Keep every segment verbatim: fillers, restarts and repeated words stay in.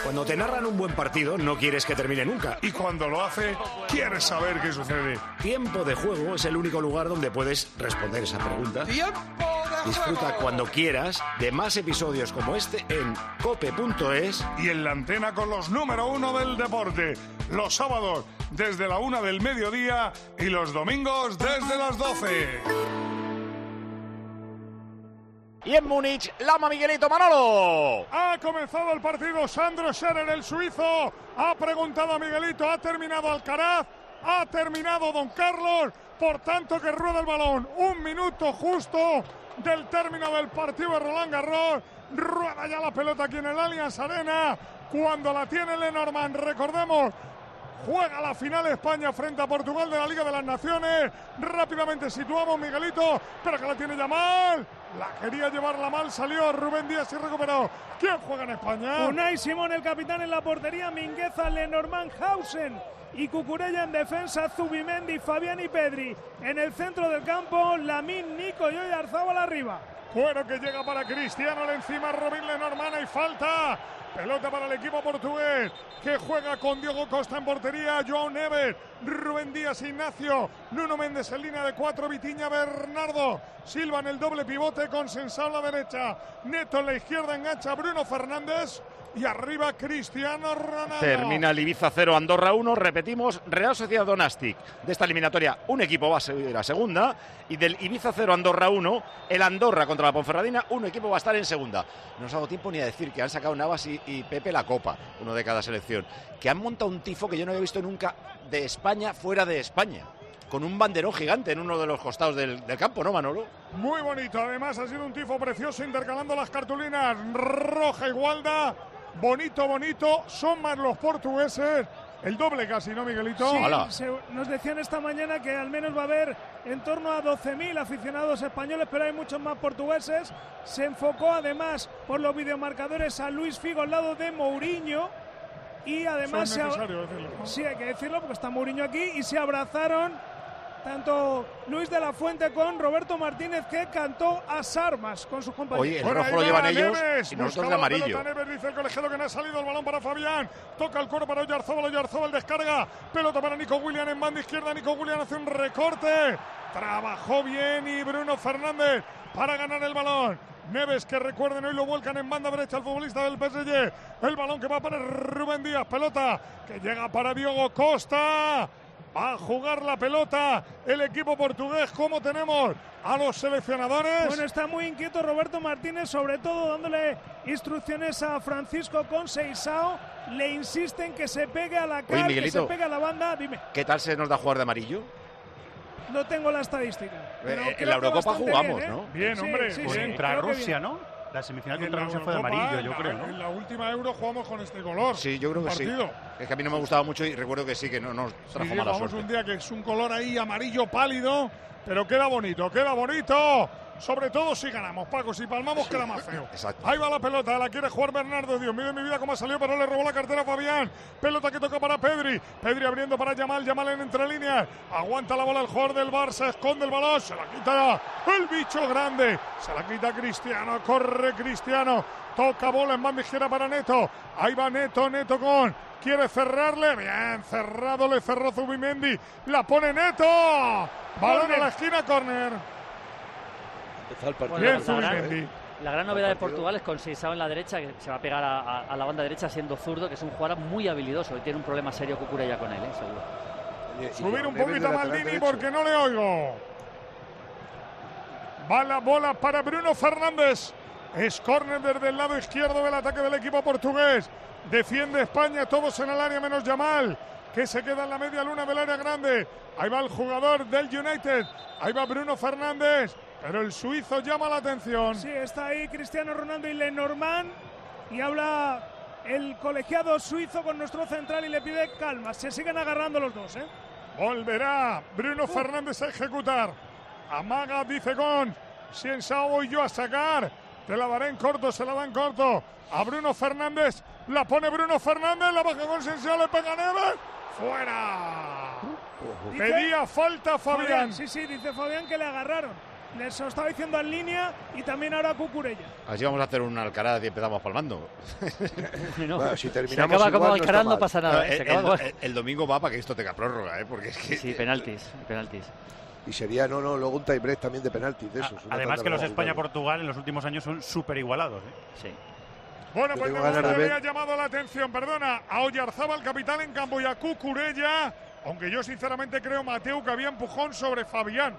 Cuando te narran un buen partido, no quieres que termine nunca. Y cuando lo hace, quieres saber qué sucede. Tiempo de Juego es el único lugar donde puedes responder esa pregunta. ¡Tiempo de Disfruta juego! cuando quieras de más episodios como este en cope punto es. Y en la antena con los número uno del deporte. Los sábados desde la una del mediodía y los domingos desde las doce. Y en Múnich, Lama Miguelito Manolo. Ha comenzado el partido. Sandro Scherer, el suizo, ha preguntado a Miguelito, ha terminado Alcaraz, ha terminado Don Carlos, por tanto que rueda el balón. Un minuto justo del término del partido de Roland Garros. Rueda ya la pelota aquí en el Allianz Arena. Cuando la tiene Lenormand, recordemos, juega la final España frente a Portugal de la Liga de las Naciones. Rápidamente situamos, Miguelito, pero que la tiene ya mal. La quería llevarla mal, salió Rubén Díaz y recuperó. ¿Quién juega en España? Unai Simón, el capitán en la portería, Mingueza, Lenormand, Hausen y Cucurella en defensa, Zubimendi, Fabián y Pedri. En el centro del campo, Lamine, Nico y Oyarzábal arriba. Bueno, que llega para Cristiano, le encima Robin Lenormand, hay falta. Pelota para el equipo portugués, que juega con Diogo Costa en portería, João Neves, Rubén Díaz, Ignacio, Nuno Méndez en línea de cuatro, Vitinha, Bernardo Silva en el doble pivote, con Sensao a la derecha, Neto en la izquierda, engancha Bruno Fernández y arriba Cristiano Ronaldo. Termina el Ibiza cero, Andorra uno. Repetimos, Real Sociedad Donastic. De esta eliminatoria, un equipo va a seguir a segunda. Y del Ibiza cero, Andorra uno, el Andorra contra la Ponferradina, un equipo va a estar en segunda. No os hago tiempo ni a decir que han sacado Navas y, y Pepe la copa, uno de cada selección. Que han montado un tifo que yo no había visto nunca de España fuera de España. Con un banderón gigante en uno de los costados del, del campo, ¿no, Manolo? Muy bonito, además ha sido un tifo precioso, intercalando las cartulinas roja y gualda. Bonito, bonito, son más los portugueses, el doble casi, ¿no, Miguelito? Sí, se, nos decían esta mañana que al menos va a haber en torno a doce mil aficionados españoles, pero hay muchos más portugueses. Se enfocó además por los videomarcadores a Luis Figo al lado de Mourinho y además... Es necesario decirlo, ¿no? Sí, hay que decirlo porque está Mourinho aquí y se abrazaron tanto Luis de la Fuente con Roberto Martínez, que cantó a Sarmas con sus compañeros. Oye, el bueno, rojo lo llevan ellos Neves, y nosotros de amarillo. Neves, dice el colegiado que no ha salido el balón para Fabián. Toca el coro para Oyarzábal, Oyarzábal descarga. Pelota para Nico Williams en banda izquierda. Nico Williams hace un recorte. Trabajó bien y Bruno Fernández para ganar el balón. Neves, que recuerden, hoy lo vuelcan en banda derecha el futbolista del P S G. El balón que va para Rubén Díaz. Pelota que llega para Diogo Costa. Va a jugar la pelota el equipo portugués. ¿Cómo tenemos a los seleccionadores? Bueno, está muy inquieto Roberto Martínez, sobre todo dándole instrucciones a Francisco Conceição. Le insisten que se pegue a la cara, Oye, que se pegue a la banda. Dime. ¿Qué tal se nos da jugar de amarillo? No tengo la estadística. Eh, en la Eurocopa jugamos, bien, ¿eh? ¿no? Bien, sí, hombre. Sí, pues sí, contra creo que Rusia, bien. ¿no? La semifinal En contra la Rusia fue de Eurocopa, amarillo, yo en creo, la, ¿no? En la última Euro jugamos con este color. Sí, yo creo que partido. sí. Es que a mí no me gustaba mucho y recuerdo que sí, que no nos trajo Sí, sí, mala vamos suerte. un día que es un color ahí amarillo pálido, pero queda bonito, queda bonito. Sobre todo si ganamos, Paco, si palmamos queda más feo. Exacto. Ahí va la pelota, la quiere jugar Bernardo. Dios mío de mi vida cómo ha salido, pero le robó la cartera a Fabián. Pelota que toca para Pedri. Pedri abriendo para Yamal, Yamal en entre líneas. Aguanta la bola el jugador del Barça, esconde el balón, se la quita el bicho grande. Se la quita Cristiano, corre Cristiano. Toca bola en banda izquierda para Neto. Ahí va Neto, Neto con... Quiere cerrarle, bien cerrado, le cerró Zubimendi. La pone Neto. Balón a la esquina, córner. Bueno, Bien, la, gran, Zubimendi. la gran novedad de Portugal es con Seixao en la derecha, que se va a pegar a, a, a la banda derecha siendo zurdo, que es un jugador muy habilidoso y tiene un problema serio Cucurella con él, ¿eh? Seguro. Subir un poquito a Maldini porque no le oigo. Va la bola para Bruno Fernández. Es córner desde el lado izquierdo del ataque del equipo portugués. Defiende España, todos en el área menos Yamal, que se queda en la media luna del área grande. Ahí va el jugador del United. Ahí va Bruno Fernández. Pero el suizo llama la atención. Sí, está ahí Cristiano Ronaldo y Lenormand. Y habla el colegiado suizo con nuestro central y le pide calma. Se siguen agarrando los dos, ¿eh? Volverá Bruno uh. Fernández a ejecutar. Amaga, dice con Sensao, voy yo a sacar. Te la daré en corto, se la da en corto. A Bruno Fernández. La pone Bruno Fernández. La baja con Sensao, le pega Neves. ¡Fuera! Dice, Pedía falta Fabián. Fabián. Sí, sí, dice Fabián que le agarraron. Les lo estaba diciendo en línea y también ahora Cucurella. Así vamos a hacer un Alcaraz y empezamos palmando. No, Bueno, si se terminamos acaba como igual, no Alcaraz, está no mal. pasa nada. el, ¿eh? Se acaba el- como- el- el domingo va para que esto tenga prórroga, ¿eh? Porque es que... Sí, penaltis, penaltis. Y sería, no, no, luego un tie break también de penaltis de A- esos. una Además tanda que los larga, España-Portugal en los últimos años son súper igualados. ¿eh? Sí. Bueno, Yo pues tengo me ganas de había ver- llamado la atención, perdona, a Oyarzábal, capitán en campo, y a Cucurella, aunque yo sinceramente creo, Mateu, que había empujón sobre Fabián.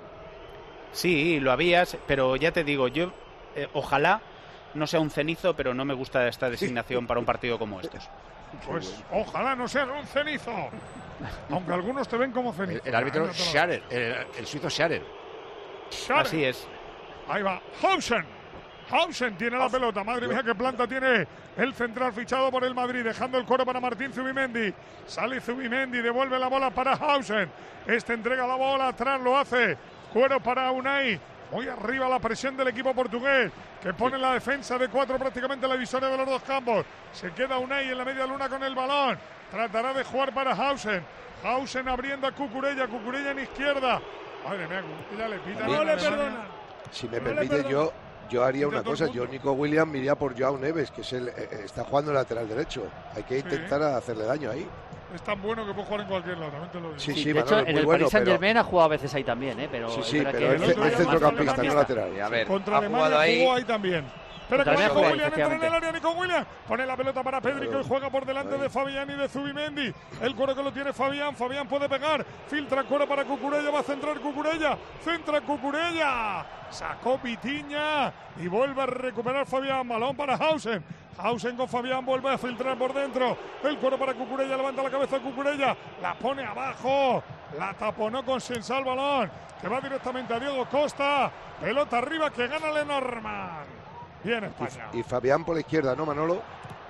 Sí, lo habías, pero ya te digo, yo eh, ojalá no sea un cenizo, pero no me gusta esta designación para un partido como estos. Pues ojalá no sea un cenizo. Aunque algunos te ven como cenizo. El, el árbitro Ahí no te lo- Scharer, el, el suizo Scharer. Scharer. Así es. Ahí va, Hausen. Hausen tiene la pelota. Madre mía, qué planta tiene el central fichado por el Madrid. Dejando el coro para Martín Zubimendi. Sale Zubimendi, devuelve la bola para Hausen. Este entrega la bola, atrás lo hace. Cuero para Unai. Muy arriba la presión del equipo portugués, que pone la defensa de cuatro prácticamente en la divisoria de los dos campos. Se queda Unai en la media luna con el balón. Tratará de jugar para Hausen. Hausen abriendo a Cucurella. Cucurella en izquierda. Madre mía, Cucurella le pita. No a le Alemania. perdonan. Si me No le permite, perdono. yo, yo haría Quita una todo el cosa. mundo. Yo, Nico Williams, me iría por Joao Neves, que es el, eh, está jugando lateral derecho. Hay que intentar hacerle daño ahí. Es tan bueno que puede jugar en cualquier lado, también te lo digo. Sí, Sí, sí, de Manolo, hecho, es en muy el bueno, Paris pero- Saint-Germain ha jugado a veces ahí también, ¿eh? Pero Sí, es sí, verdad pero que es, el otro es día centrocampista, contra no Alemania- lateral. A ver, Contra ha Alemania jugado ahí. jugó ahí también. Pero Contra que Alemania Nico jugó, Williams entra en el efectivamente. área, Nico Williams pone la pelota para Pedri, que Claro. juega por delante Ahí. de Fabián y de Zubimendi. El cuero que lo tiene Fabián, Fabián puede pegar, filtra cuero para Cucurella, va a centrar Cucurella, centra Cucurella, sacó Pitiña y vuelve a recuperar Fabián, balón para Hausen. Hausen con Fabián vuelve a filtrar por dentro. El cuero para Cucurella, levanta la cabeza Cucurella, la pone abajo, la taponó con Sensal balón, que va directamente a Diego Costa. Pelota arriba que gana Lenormand. Bien España. Y Fabián por la izquierda, ¿no, Manolo?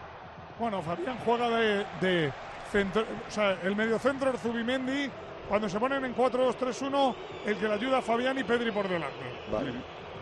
Bueno, Fabián juega de, de centro, o sea, el mediocentro es Zubimendi. Cuando se ponen en cuatro dos tres uno, el que le ayuda a Fabián y Pedri por delante. Vale.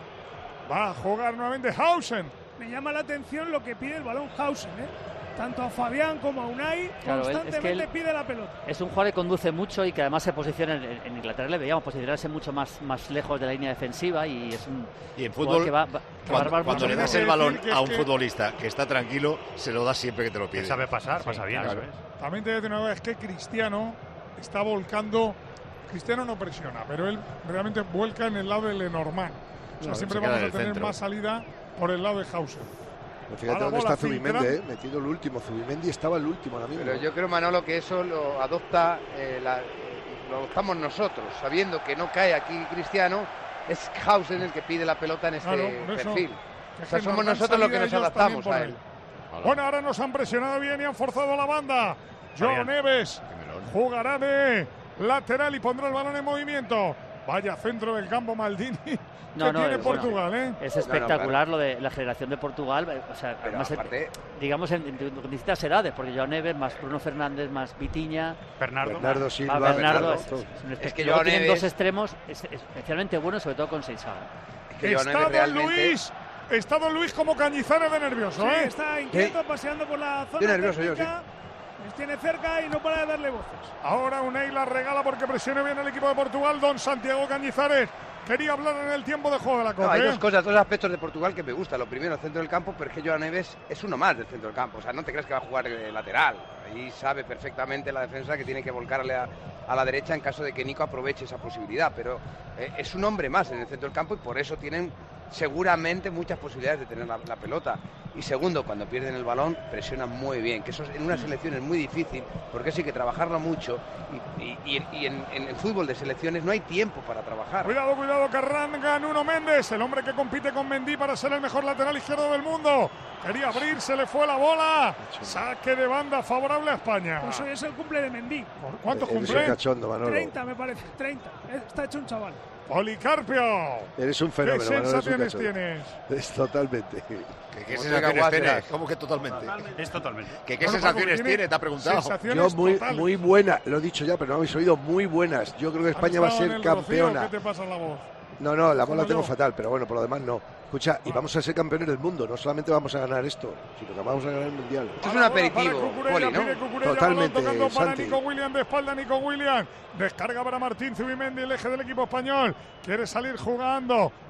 Va a jugar nuevamente Hausen. Me llama la atención lo que pide el balón Hausen, ¿eh? Tanto a Fabián como a Unai, Claro, él- es que constantemente él- pide la pelota. Es un jugador que conduce mucho y que además se posiciona en, en Inglaterra, le veíamos posicionarse mucho más, más lejos de la línea defensiva y es un Y en jugador fútbol, que va, va- que va a cuando, armar cuando mucho. le das Tengo el que balón decir que a es un que- futbolista que está tranquilo, se lo das siempre que te lo Que pide. sabe pasar, pasa bien. claro. Eso es. También te voy a decir una vez que Cristiano está volcando. Cristiano no presiona, pero él realmente vuelca en el lado de Lenormand. O sea, No, siempre se queda vamos en a el tener centro. más salida por el lado de Hausen. Pues fíjate A la dónde bola está Zubimendi, filtrando. ¿eh? Metido el último. Zubimendi estaba el último ahora mismo. Pero yo creo, Manolo, que eso lo adopta, eh, la- eh, lo adoptamos nosotros, sabiendo que no cae aquí Cristiano, es Hausen el que pide la pelota en este Claro, por eso, perfil. Que O sea, es que somos nos dan nosotros los que salida nos ellos adaptamos también a por él. él. Bueno, ahora nos han presionado bien y han forzado la banda. Joao Fabián. Neves Qué melón. jugará de lateral y pondrá el balón en movimiento. Vaya centro del campo Maldini No, que no, tiene es bueno. Portugal, ¿eh? Es No, no, espectacular lo de la generación de Portugal. eh, O sea, Pero además, eh, aparte, digamos, en, en- en distintas edades, porque Joao Neves, más Bruno Fernández, más Vitiña, Bernardo. Bernardo Silva, más Bernardo. Bernardo, es, todo. es un Es que espectáculo. Joao Luego tienen Neves- dos extremos es- es- especialmente buenos, sobre todo con Sensao. es que Joao Está Neves Don realmente... Luis, está Don Luis como Cañizares de nervioso, Sí, ¿eh? está inquieto paseando por la zona Estoy nervioso yo, técnica. Les tiene cerca y no para de darle voces. Ahora Unai la regala porque presiona bien el equipo de Portugal. Don Santiago Cañizares quería hablar en el tiempo de juego de la No, Copa. hay ¿eh? dos cosas, dos aspectos de Portugal que me gustan. Lo primero, el centro del campo, pero es que Joao Neves es uno más del centro del campo. O sea, no te creas que va a jugar de lateral. Ahí sabe perfectamente la defensa que tiene que volcarle a, a la derecha en caso de que Nico aproveche esa posibilidad. Pero eh, es un hombre más en el centro del campo y por eso tienen seguramente muchas posibilidades de tener la, la pelota. Y segundo, cuando pierden el balón, presionan muy bien, que eso en una selección es muy difícil, porque eso hay que trabajarlo mucho. Y, y- y en, y en- en el fútbol de selecciones no hay tiempo para trabajar. Cuidado, cuidado, que arranca Nuno Méndez, el hombre que compite con Mendy para ser el mejor lateral izquierdo del mundo. Quería abrir, se le fue la bola. Saque de banda favorable a España. Eso es el cumple de Mendy. ¿Por cuánto Eres un cumple? cachondo, Manolo. treinta me parece, treinta. Eh, Está hecho un chaval. Policarpio. Eres un ¿Qué fenómeno, Manolo. Eres un sensaciones cachondo. tienes? Es totalmente. ¿Qué, qué Como traiga sensaciones agua, tiene? serás. ¿Cómo que totalmente? Es totalmente. ¿Qué, qué Bueno, sensaciones Paco, tiene? Te ha preguntado. Yo sensaciones muy, totales. muy buena, lo he dicho ya, pero no habéis oído, muy buenas. Yo creo que ¿Has España va a estado en ser el Rocío? campeona. ¿Qué te pasa en la voz? No, no, la voz la Como tengo yo. fatal, pero bueno, por lo demás no. Escucha, y vamos a ser campeones del mundo, no solamente vamos a ganar esto, sino que vamos a ganar el mundial. Esto es un aperitivo, Poli, ¿no? Pide Cucurella, Totalmente, balón tocando para Santi. Nico Williams, de espalda Nico Williams. Descarga para Martín Zubimendi, el eje del equipo español. Quiere salir jugando.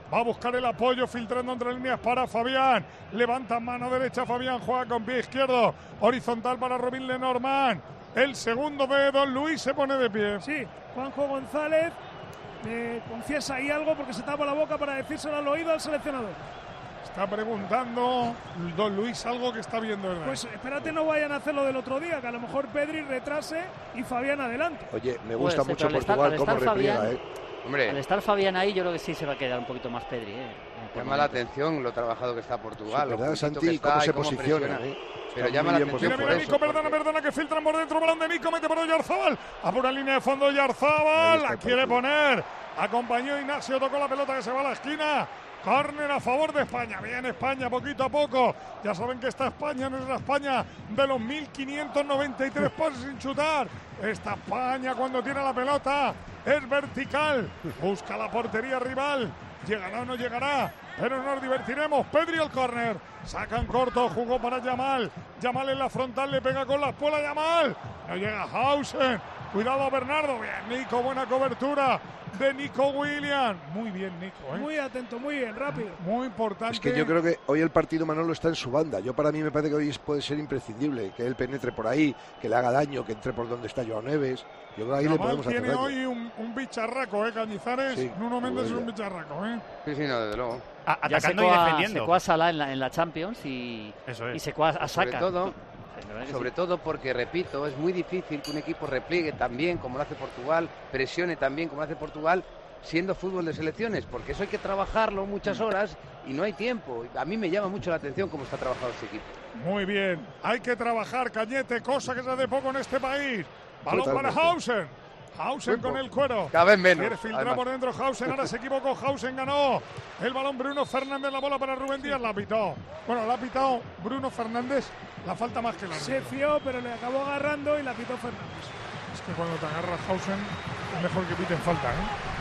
Va a buscar el apoyo, filtrando entre líneas para Fabián. Levanta mano derecha Fabián, juega con pie izquierdo. Horizontal para Robin Lenormand. El segundo de Don Luis se pone de pie. Sí, Juanjo González le confiesa ahí algo porque se tapa la boca para decírselo al oído al seleccionador. Está preguntando Don Luis algo que está viendo, ¿verdad? Pues espérate, no vayan a hacer lo del otro día, que a lo mejor Pedri retrase y Fabián adelante. Oye, me gusta Puede ser, mucho pero al Portugal estar- cómo al estar repliega, Fabián- ¿eh? Hombre, Al estar Fabián ahí, yo creo que sí se va a quedar un poquito más Pedri. ¿eh? Por llama la momentos. atención lo trabajado que está Portugal. Sí, lo ¿verdad, juntito Santi? que está ¿Cómo y se cómo posiciona, presiona. eh? Pero Está llama muy la bien atención Mira, por mira, eso, Nico, perdona, porque- perdona, que filtran por dentro, balón de Nico, mete por Oyarzábal. A por la línea de fondo Oyarzábal, Ahí la está quiere Portugal. poner. Acompañó Ignacio, tocó la pelota que se va a la esquina. Córner a favor de España. Bien España, poquito a poco. Ya saben que esta España no es la España de los mil quinientos noventa y tres pases sin chutar. Esta España cuando tiene la pelota es vertical. Busca la portería rival. Llegará o no llegará, pero nos divertiremos. Pedri el córner. Sacan corto, jugó para Yamal. Yamal en la frontal, le pega con la espuela Yamal. No llega Hausen. Cuidado a Bernardo. Bien, Nico, buena cobertura de Nico Williams. Muy bien, Nico, ¿eh? Muy atento, muy bien, rápido. Muy importante. Es que yo creo que hoy el partido, Manolo, está en su banda. Yo para mí me parece que hoy puede ser imprescindible que él penetre por ahí, que le haga daño, que entre por donde está Joao Neves. Yo creo que ahí le Yamal podemos hacer tiene daño. hoy un, un bicharraco, ¿eh, Cañizares? Sí, Nuno Méndez es muy un bien. bicharraco, ¿eh? Sí, sí, no, desde luego. A- Ya atacando secó y a- defendiendo. secó a Salah en la, en la Champions y, Eso es. y secó a, a Sobre Saka. todo, La verdad que sobre sí. todo porque, repito, es muy difícil que un equipo repliegue tan bien como lo hace Portugal, presione tan bien como lo hace Portugal, siendo fútbol de selecciones, porque eso hay que trabajarlo muchas horas y no hay tiempo. A mí me llama mucho la atención cómo está trabajado este equipo. Muy bien. Hay que trabajar, Cañete, cosa que se hace poco en este país. Balón Totalmente. para Hausen. Hausen Muy con poco. el cuero. Cada vez menos. Quiere filtrar además. por dentro Hausen, ahora se equivocó, Hausen ganó. El balón Bruno Fernández, la bola para Rubén Díaz, la ha pitado. Bueno, la ha pitado Bruno Fernández, la falta más que la Se fió, pero le acabó agarrando y la pitó Fernández. Es que cuando te agarra Hausen, es mejor que piten falta, ¿eh?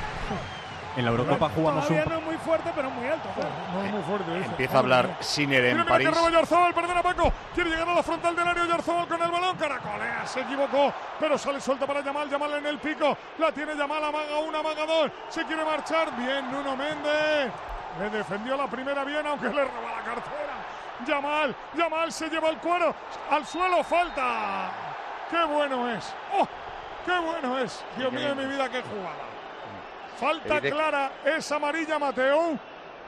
En la Eurocopa jugamos Todavía un... no es muy fuerte, pero muy alto. claro. No es muy fuerte. dice. Empieza a hablar Sinner en Mira, mira París. que roba Oyarzabal, perdona Paco. Quiere llegar a la frontal del área Oyarzabal con el balón. Caracolea, se equivocó, pero sale suelta para Yamal. Yamal en el pico. La tiene Yamal, amaga una, amaga dos. Se quiere marchar. Bien, Nuno Méndez. Le defendió la primera bien, aunque le roba la cartera. Yamal, Yamal se lleva el cuero. Al suelo, falta. ¡Qué bueno es! ¡Oh! ¡Qué bueno es! Dios mío de mi vida, qué jugada. Falta clara, es amarilla, Mateo.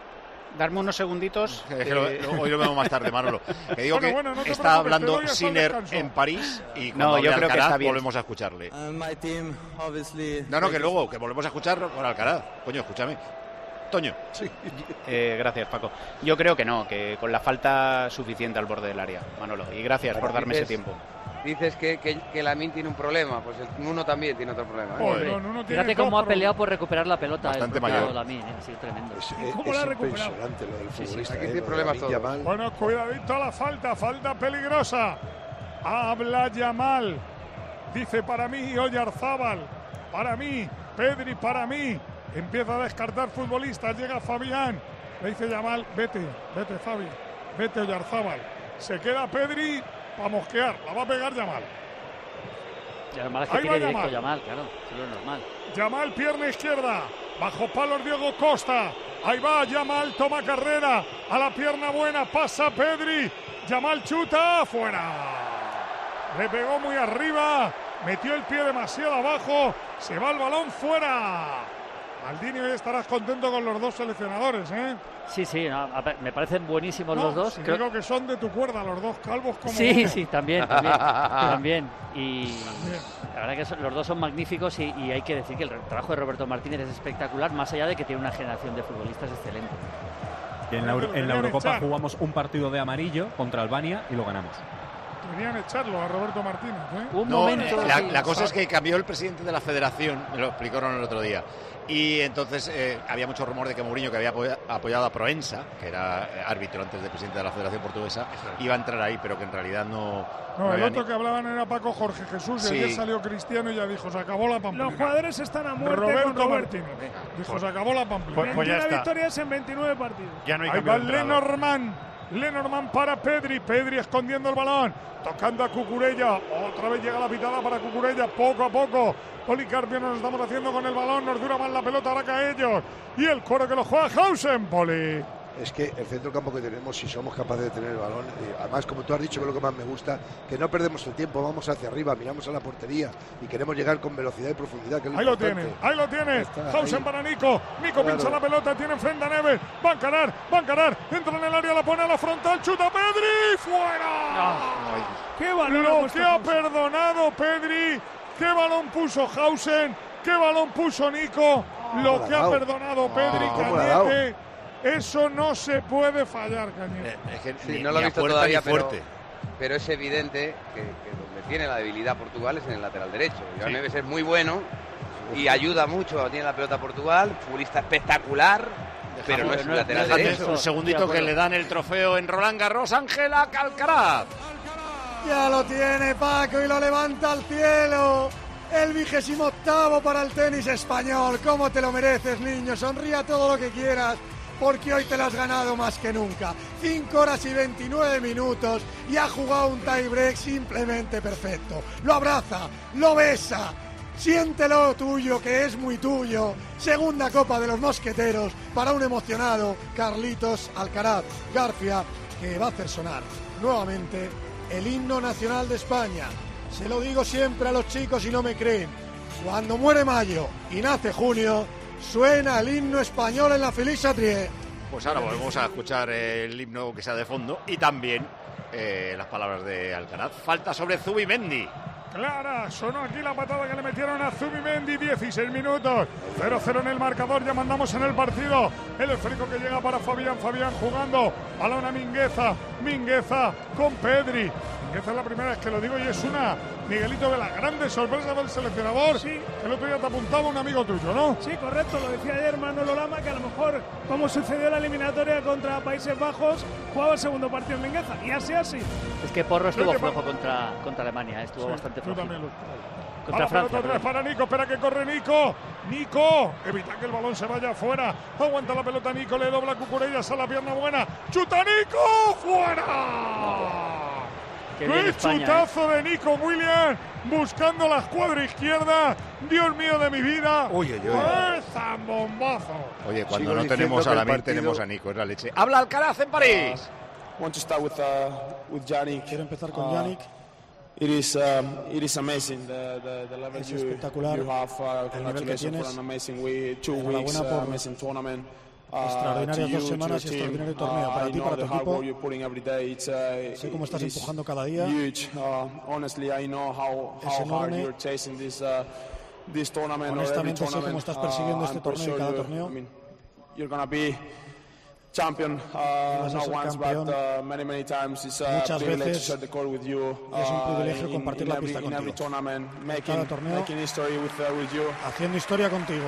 Darme unos segunditos. Es que lo- lo- hoy lo vemos más tarde, Manolo. Que digo Bueno, que bueno, no te está preocupes, te hablando doy hasta el Sinner descanso. en París y cuando No, hable yo creo que Alcaraz está bien. volvemos a escucharle. And my team, obviously. No, no, que luego, que volvemos a escucharlo con Alcaraz. Coño, escúchame. Toño. Sí. Eh, gracias, Paco. Yo creo que no, que con la falta suficiente al borde del área, Manolo. Y gracias por darme ese Dices- tiempo. Dices que, que, que Lamine tiene un problema, pues el Nuno también tiene otro problema. ¿eh? Joder, no, no, no tiene Fíjate cómo dos ha peleado por recuperar la pelota. Bastante el propio mayor. Lamine, ¿eh? Ha sido tremendo. Es, ¿Y es- cómo es la ha recuperado? impresionante lo del Sí, sí, futbolista. aquí eh, tiene lo de problemas Lamine todos. Yamal. Bueno, cuidadito a la falta, falta peligrosa. Habla Yamal. Dice para mí Oyarzábal. Para mí, Pedri, para mí. Empieza a descartar futbolistas. Llega Fabián. Le dice Yamal, vete, vete Fabi. Vete Oyarzábal. Se queda Pedri para mosquear. La va a pegar Yamal. Y además es que Ahí va tiene directo Yamal. Yamal, claro. Es lo normal. Yamal, pierna izquierda. Bajo palos Diego Costa. Ahí va Yamal, toma carrera. A la pierna buena, pasa Pedri. Yamal chuta, fuera. Le pegó muy arriba. Metió el pie demasiado abajo. Se va el balón fuera. Maldini, hoy estarás contento con los dos seleccionadores, ¿eh? Sí, sí, no, a ver, me parecen buenísimos No, los dos. si Creo- digo que son de tu cuerda, los dos calvos como... Sí, sí, también, también, también. Y También. la verdad que son- los dos son magníficos y, y hay que decir que el trabajo de Roberto Martínez es espectacular, más allá de que tiene una generación de futbolistas excelente. Y en la, Euro- en la Deberían Eurocopa echar. jugamos un partido de amarillo contra Albania y lo ganamos. Querían echarlo a Roberto Martínez, ¿eh? Un No, momento. la, sí. la cosa es que cambió el presidente de la federación, me lo explicaron el otro día. Y entonces eh, había mucho rumor de que Mourinho, que había apoya- apoyado a Proensa, que era eh, árbitro antes de presidente de la Federación Portuguesa, iba a entrar ahí, pero que en realidad no. No, el había otro ni- que hablaban era Paco Jorge Jesús, y Sí. ayer salió Cristiano y ya dijo, se acabó la pamplina. Los jugadores están a muerte Roberto con Roberto. Martínez. Dijo, se acabó la pamplina. Pues- pues ya veintiuna está. victorias en veintinueve partidos. Ya no hay Ahí cambio va de entrenador. Lenormand. Lenormand para Pedri, Pedri escondiendo el balón, tocando a Cucurella, otra vez llega la pitada para Cucurella, poco a poco, Policarpio nos estamos haciendo con el balón, nos dura más la pelota, ahora que ellos, y el coro que lo juega Hausen, Poli. Es que el centro campo que tenemos, si somos capaces de tener el balón, eh, además, como tú has dicho, que es lo que más me gusta, que no perdemos el tiempo, vamos hacia arriba, miramos a la portería y queremos llegar con velocidad y profundidad, que es lo Ahí lo importante. tiene, ahí lo tiene, Está Hausen ahí. para Nico, Nico Claro. pincha la pelota, tiene enfrente a Neves, va a encarar, va a encarar, entra en el área, la pone a la frontal, chuta Pedri, fuera. ¡Qué balón! ha Lo puesto que ha Hausen! perdonado Pedri, qué balón puso Hausen, qué balón puso Nico, lo la que ha dado? perdonado Pedri, ¿Cómo la ha dado? Cañete, eso no se puede fallar, Cañete. Eh, es que Sí, ni- no lo ni he a visto puerta todavía, ni pero, fuerte. pero es evidente que, que donde tiene la debilidad Portugal es en el lateral derecho. Joao Neves es muy bueno y ayuda mucho, tiene la pelota Portugal, futbolista espectacular, pero no es un lateral Déjame derecho. un segundito que le dan el trofeo en Roland Garros, Ángela Alcaraz. Ya lo tiene Paco y lo levanta al cielo. El vigésimo octavo para el tenis español. ¿Cómo te lo mereces, niño? Sonría todo lo que quieras, porque hoy te lo has ganado más que nunca. cinco horas y veintinueve minutos y ha jugado un tie-break simplemente perfecto. Lo abraza, lo besa. Siéntelo tuyo, que es muy tuyo. Segunda Copa de los Mosqueteros para un emocionado Carlitos Alcaraz García, que va a hacer sonar nuevamente el himno nacional de España. Se lo digo siempre a los chicos y no me creen. Cuando muere mayo y nace junio, suena el himno español en la Félix Satrier. Pues ahora volvemos a escuchar el himno que sea de fondo y también eh, las palabras de Alcaraz. Falta sobre Zubimendi. Clara, sonó aquí la patada que le metieron a Zubimendi, dieciséis minutos, cero cero en el marcador, ya mandamos en el partido, el esférico que llega para Fabián, Fabián jugando, balón a Mingueza, Mingueza con Pedri, Mingueza es la primera vez que lo digo y es una, Miguelito, de las grandes sorpresas del seleccionador. Sí. El otro día te apuntaba un amigo tuyo, ¿no? Sí, correcto, lo decía ayer Manolo Lama, que a lo mejor, como sucedió en la eliminatoria contra Países Bajos, jugaba el segundo partido en Mingueza, y así así. Es que Porro estuvo Sí, que flojo pa- contra, contra Alemania, estuvo Sí, bastante yo flojo. también lo- Contra A la pelota Francia. otra vez perdón. para Nico, espera que corre Nico. Nico, evita que el balón se vaya afuera. Aguanta la pelota Nico, le dobla Cucurella, sale la pierna buena. ¡Chuta Nico! ¡Fuera! Qué bien ¡Qué España, chutazo de Nico Williams! Buscando la escuadra izquierda. Dios mío de mi vida. Uy, uy, uy. ¡Qué zambombazo! Oye, cuando Sigo no diciendo tenemos que a el Lamine, partido- tenemos a Nico, es la leche. Habla Alcaraz en París. Want to start with uh, with Yannick. Quiero empezar con Uh, Yannick. It is um, it is amazing the the, the level Es you, espectacular you have. Uh, el nivel que congratulations for tienes. an amazing week, two Enhorabuena weeks, uh, por amazing tournament. Uh, extraordinarias to dos you, to semanas your y team. extraordinario torneo Uh, para I ti, know para the tu hard equipo. work you're putting every day. It's, uh, Sé cómo estás it is empujando cada día. Huge. Uh, honestly, I know how, Es how hard enorme. you're chasing this uh, this tournament. or every Honestamente, sé cómo tournament. estás persiguiendo Uh, este I'm pretty torneo y cada sure torneo. I mean, you're gonna be champion, uh, Vas a not ser once, campeón but uh, many, many times. It's a muchas privilege veces, to share the court with you. y es un privilegio uh, in- compartir in la every- pista in every contigo. tournament, making, cada torneo. making history with, uh, with you. Haciendo historia contigo.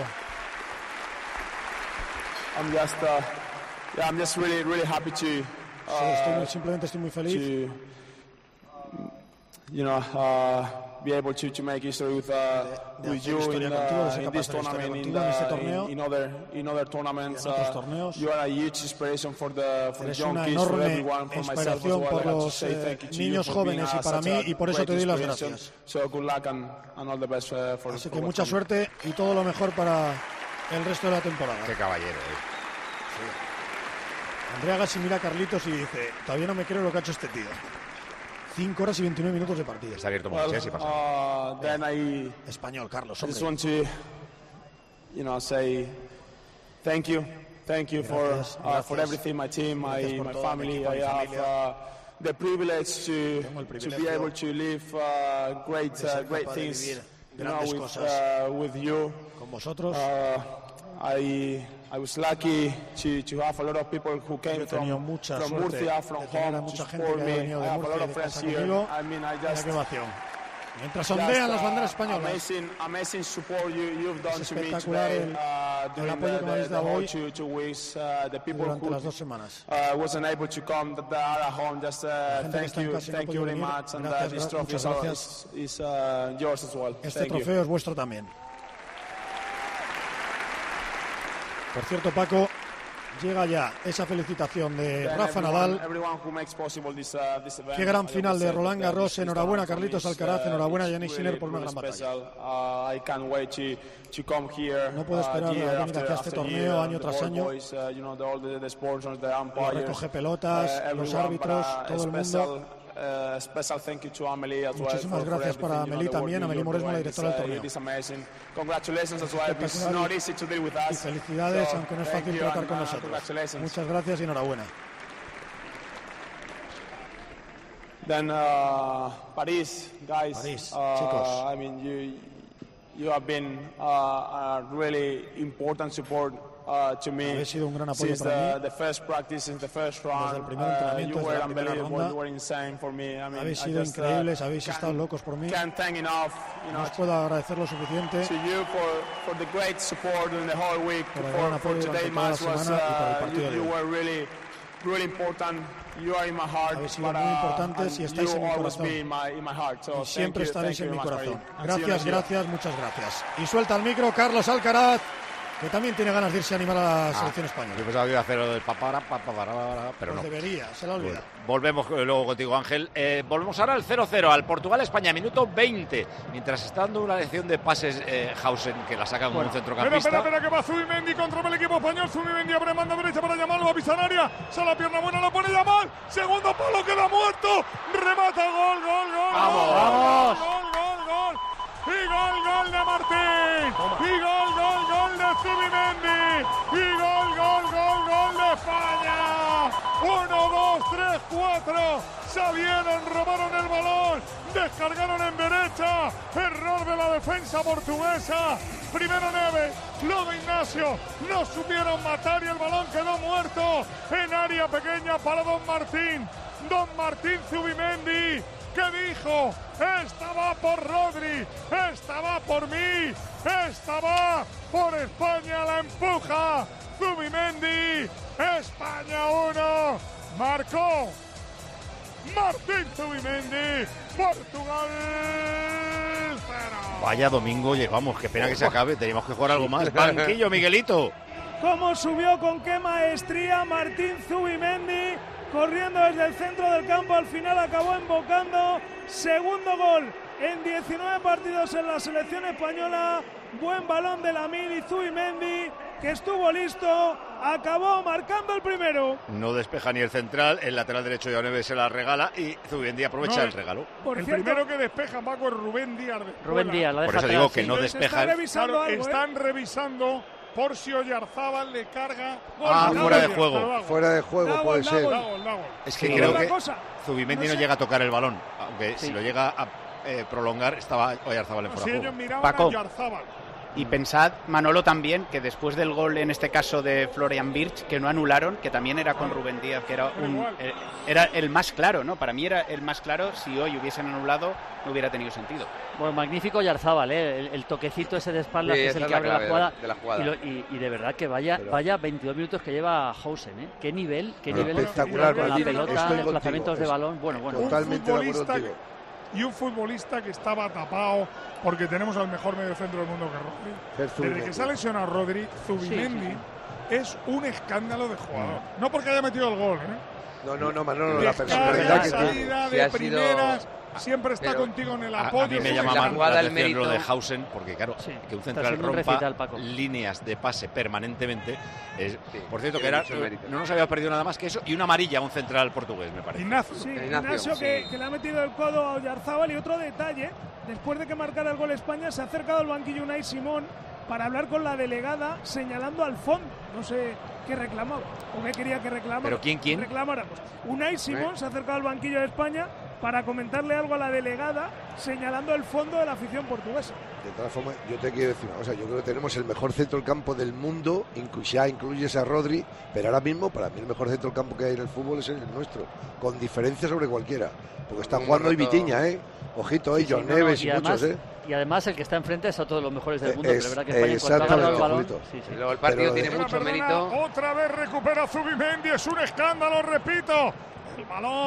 I'm just, uh, yeah, I'm just really, really happy to, Sí, uh, estoy muy- simplemente estoy muy feliz. to, you know, uh, be able to, to make history with, uh, de with hacer you historia in, contigo, de uh, ser in capaz this de hacer historia tournament, in, contigo en este the- torneo. in, in other, in other tournaments. Y en otros uh, torneos. You are a huge inspiration for the, for the Eres young una kids, for enorme everyone, for myself as inspiración well. por I'd like to los, say eh, thank you to you niños for jóvenes being y a- para such mí, a y por eso great te doy las inspiration. gracias. So good luck and, and all the best uh, for, Así for que what's mucha coming. suerte y todo lo mejor para el resto de la temporada. Qué caballero, eh. Andrea Gassi mira a Carlitos y dice, todavía no me creo lo que ha hecho este tío. cinco horas y veintinueve minutos de partido. Está abierto Well, Moisés y pasa. uh, then I Español, Carlos, I just hombre. want to, you know, say thank you, thank you for Gracias, uh, for gracias. everything, my team, Gracias my por my todo, mi family. equipo, I mi have familia. uh, the privilege to Tengo el to be privilegio able to live uh, great de ser uh, great capaz de things, vivir you know, grandes with cosas uh, with you. Con vosotros. Uh, I I was lucky to, to have a lot of people who came Yo he tenido from, mucha from suerte Murcia, from de tener a home to mucha gente support que ha me. venido I de have a lot Murcia, of de friends casa here. conmigo. I mean, I Mira just qué ovación. Mientras Just, ondean las uh, banderas españolas. Amazing, amazing support you, you've done Es to me espectacular today. el- Uh, el during apoyo the, que me habéis the, the dado whole hoy two, two weeks, uh, the people durante who las dos semanas. uh, wasn't able to come that are at home, just uh, gente que thank está en you, casa y no thank ha you podido very venir. much, and uh, Gracias, this gra- trophy muchas is, gracias. is, is uh, yours as well. Este Thank you. trofeo es vuestro también. Por cierto, Paco, llega ya esa felicitación de Rafa Nadal. Qué gran final de Roland Garros. Enhorabuena Carlitos Alcaraz, enhorabuena Jannik Sinner por una gran batalla. No puedo esperar a venir aquí a este torneo año tras año. Recoge pelotas, los árbitros, todo el mundo. Muchísimas gracias para Amelie también, Amelie Mauresmo, la directora del torneo. Y felicidades, aunque no es fácil tratar con nosotros. Muchas gracias y enhorabuena. Then uh, París, guys. París, uh, chicos. I mean, you you have been uh, a really important support uh, to me. Habéis sido un gran apoyo since para the, mí. the first practice, since the first round. Desde el primer Uh, entrenamiento, you desde were la primera unbelievable. ronda. You were insane for me. I mean, Habéis I sido just, uh, increíbles, habéis can't- estado locos por mí. Can't thank enough, you No know, os puedo agradecer lo suficiente. to you for, for the great support during the whole week. Por el For, gran for apoyo today durante toda la match was, semana y por el uh, partido you, de you hoy. were really, really important. You are in my heart. Habéis sido but, muy uh, importantes y and estáis you en mi always corazón. be in my, in my heart. So Y siempre thank you, estaréis thank en mi you very much, corazón. Farid. And see you Gracias, next year. gracias, muchas gracias. Y suelta el micro Carlos Alcaraz, que también tiene ganas de irse a animar a la Ah, selección española. Yo pensaba que iba a hacer lo del papara, papara, pero Pues no. debería, se lo olvida. Bueno, volvemos eh, luego contigo, Ángel. Eh, volvemos ahora al cero cero, al Portugal-España, minuto veinte. Mientras está dando una lección de pases eh, Hausen, que la saca como un Espera, centrocampista. espera, espera, que va Zubimendi contra el equipo español. Zubimendi abre manda derecha para Yamal, va a pisar área. Sale la pierna buena, la pone Yamal. Segundo palo, queda muerto. Remata, gol, gol, gol. ¡Vamos! Gol, ¡Vamos! Gol, gol, gol. Y gol, gol de Martín. Y gol, gol, gol de Zubimendi. Y gol, gol, gol, gol de España. Uno, dos, tres, cuatro. Salieron, robaron el balón. Descargaron en derecha. Error de la defensa portuguesa. Primero Neves, luego Ignacio. No supieron matar y el balón quedó muerto en área pequeña para Don Martín. Don Martín Zubimendi, que dijo: esta va por Rodri, esta va por mí, esta va por España, la empuja Zubimendi. España uno, marcó Martín Zubimendi, Portugal cero. Vaya domingo llevamos, qué pena que se acabe, teníamos que jugar algo más. Banquillo, Miguelito. Cómo subió, con qué maestría Martín Zubimendi, corriendo desde el centro del campo, al final acabó embocando. Segundo gol en diecinueve partidos en la selección española. Buen balón de Lamine y Zubimendi, que estuvo listo, acabó marcando el primero. No despeja ni el central, el lateral derecho de Neves se la regala y Zubimendi aprovecha No, el regalo. Por el cierto, primero que despeja, Paco, es Rubén Díaz. de Rubén Escuela. Díaz, la Por deja eso digo atrás, que sí. no se despeja. está revisando Claro, algo, ¿eh? están revisando por si Oyarzabal le carga. Gol, Ah, da fuera gol, de juego. da gol. Fuera de juego Da puede gol, da ser. gol. Da gol, da gol. Es que Y creo otra que cosa, Zubimendi no no sé- llega a tocar el balón, aunque Sí. si lo llega a eh, prolongar estaba Oyarzabal en Si fuera de ellos juego. miraban Paco. a Oyarzabal. Y pensad, Manolo, también, que después del gol, en este caso de Florian Wirtz, que no anularon, que también era con Rubén Díaz, que era, Pero un, igual. eh, era el más claro, ¿no? Para mí era el más claro. Si hoy hubiesen anulado, no hubiera tenido sentido. Bueno, magnífico Yarzábal, ¿eh? el, el toquecito ese de espaldas, Sí, que es esa el es que la abre la clave de jugada. la- de la jugada. Y, lo- y- y de verdad que vaya, Pero- vaya veintidós minutos que lleva Hausen, ¿eh? Qué nivel, qué No, nivel espectacular, con la Martín, pelota, estoy desplazamientos contigo. de balón. Bueno, bueno. Un Totalmente de acuerdo futbolista contigo. y un futbolista que estaba tapado porque tenemos al mejor mediocentro del mundo que es Rodri. Es Zubimendi. Desde que se ha lesionado Rodri, Zubimendi Sí, es un escándalo de jugador. No porque haya metido el gol, ¿eh? No, no, no, Manolo, la Descarga, personalidad que tiene. salida Sí, de ha sido- primeras, siempre está pero- contigo en el A, a apoyo. mí me es llama un la más jugada, la el atención lo de mérito. Hausen, porque claro, Sí, que un está central haciendo un rompa recital, Paco. líneas de pase permanentemente. Es, Sí, por cierto, que tiene era, mucho mérito. no nos había perdido nada más que eso y una amarilla a un central portugués, me parece. Ignacio. Sí, Ignacio, Ignacio, que, sí. que le ha metido el codo a Oyarzábal. Y otro detalle, después de que marcara el gol España, se ha acercado al banquillo Unai Simón para hablar con la delegada, señalando al fondo. No sé qué reclamaba o qué quería que reclamara. ¿Pero quién, quién? Reclamara, pues, Unai Simón se ha acercado al banquillo de España para comentarle algo a la delegada, señalando el fondo de la afición portuguesa. De todas formas, yo te quiero decir una cosa, yo creo que tenemos el mejor centro del campo del mundo, inclu- ya incluyes a Rodri, pero ahora mismo para mí el mejor centro del campo que hay en el fútbol es el nuestro, con diferencia sobre cualquiera, porque está Un jugando hoy rato- Vitiña, ¿eh? Ojito, ahí, Sí, sí, John no, no, Neves y, y además, muchos, ¿eh? y además el que está enfrente es a todos los mejores del Eh, mundo, pero es- es verdad que España en cuanto ha exactamente, agarrado el balón, Julito. sí, sí. Y luego el partido Pero- tiene Perdona, mucho perdona, mérito. Otra vez recupera Zubimendi, es un escándalo, repito. El balón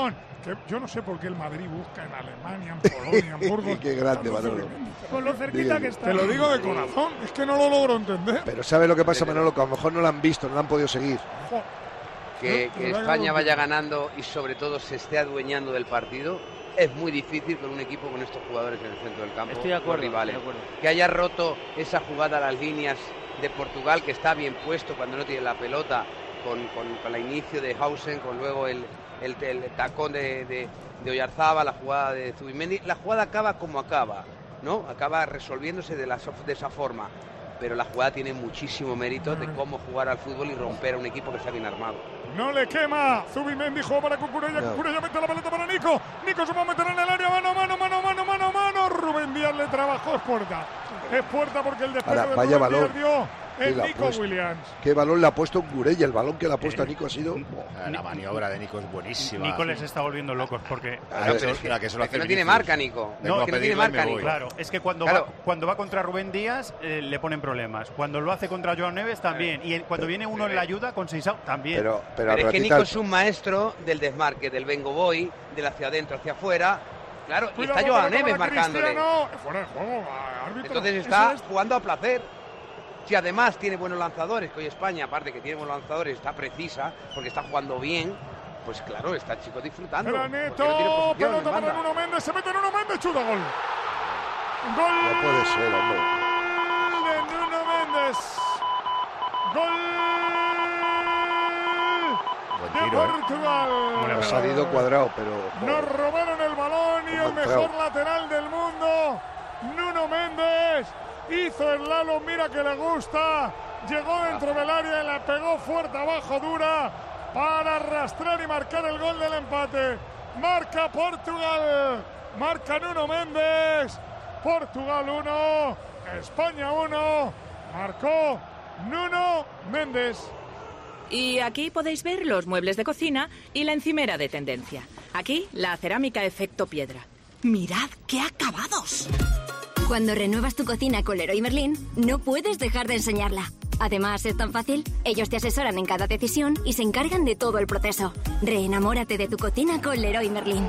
que yo no sé por qué el Madrid busca en Alemania, en Polonia, en Burgos. Qué grande, Manolo. Con lo cerquita que está. Te lo digo de corazón, es que no lo logro entender. Pero ¿sabe lo que pasa, Manolo? Que a lo mejor no lo han visto, no lo han podido seguir. Que, que España vaya ganando y sobre todo se esté adueñando del partido es muy difícil con un equipo con estos jugadores en el centro del campo. Estoy de acuerdo, rivales. estoy de acuerdo. Que haya roto esa jugada a las líneas de Portugal, que está bien puesto cuando no tiene la pelota, con, con, con el inicio de Hausen, con luego el, el, el tacón de, de, de Oyarzábal, la jugada de Zubimendi. La jugada acaba como acaba, ¿no? Acaba resolviéndose de, la, de esa forma. Pero la jugada tiene muchísimo mérito de cómo jugar al fútbol y romper a un equipo que está bien armado. No le quema. Zubimendi juega para Cucurella. No. Cucurella mete la pelota para Nico. Nico se va a meter en el área. Mano, mano, mano, mano, mano, mano. Rubén Díaz le trabajó. Es puerta. Es puerta porque el despegue de vaya Rubén balón. Díaz dio el Sí, Nico Williams. Qué balón le ha puesto Gurella. El balón que le ha puesto a Nico ha sido... La maniobra de Nico es buenísima. Nico les está volviendo locos porque... Claro, pero es que, la que, es que no tiene marca, Nico. No, es que no tiene marca, Nico. Claro, es que cuando, claro. va, cuando va contra Rubén Díaz eh, le ponen problemas. Cuando lo hace contra Joao Neves también. Y cuando pero, viene uno pero, en la ayuda con Seisao también. Pero, pero, pero es que Nico es un maestro del desmarque, del vengo voy, del hacia adentro, hacia afuera. Claro, y está Joao Neves marcándole. Fuera de juego, árbitro. Entonces está jugando a placer. Si además tiene buenos lanzadores, que hoy España, aparte que tiene buenos lanzadores, está precisa, porque está jugando bien, pues claro, está el chico disfrutando. Era Neto, no pelota para Nuno Méndez, se mete Nuno Méndez, chuta, gol. Gol. No puede ser, hombre. De Nuno Méndez. Gol. De Portugal. Ha salido cuadrado, pero... Nos robaron el balón y el mejor lateral del mundo, Nuno Méndez. Hizo el Lalo, mira que le gusta. Llegó dentro del área y la pegó fuerte abajo, dura, para arrastrar y marcar el gol del empate. Marca Portugal. Marca Nuno Méndez. Portugal uno, España uno. Marcó Nuno Méndez. Y aquí podéis ver los muebles de cocina y la encimera de tendencia. Aquí, la cerámica efecto piedra. ¡Mirad qué acabados! Cuando renuevas tu cocina con Leroy Merlin, no puedes dejar de enseñarla. Además, es tan fácil, ellos te asesoran en cada decisión y se encargan de todo el proceso. Reenamórate de tu cocina con Leroy Merlin.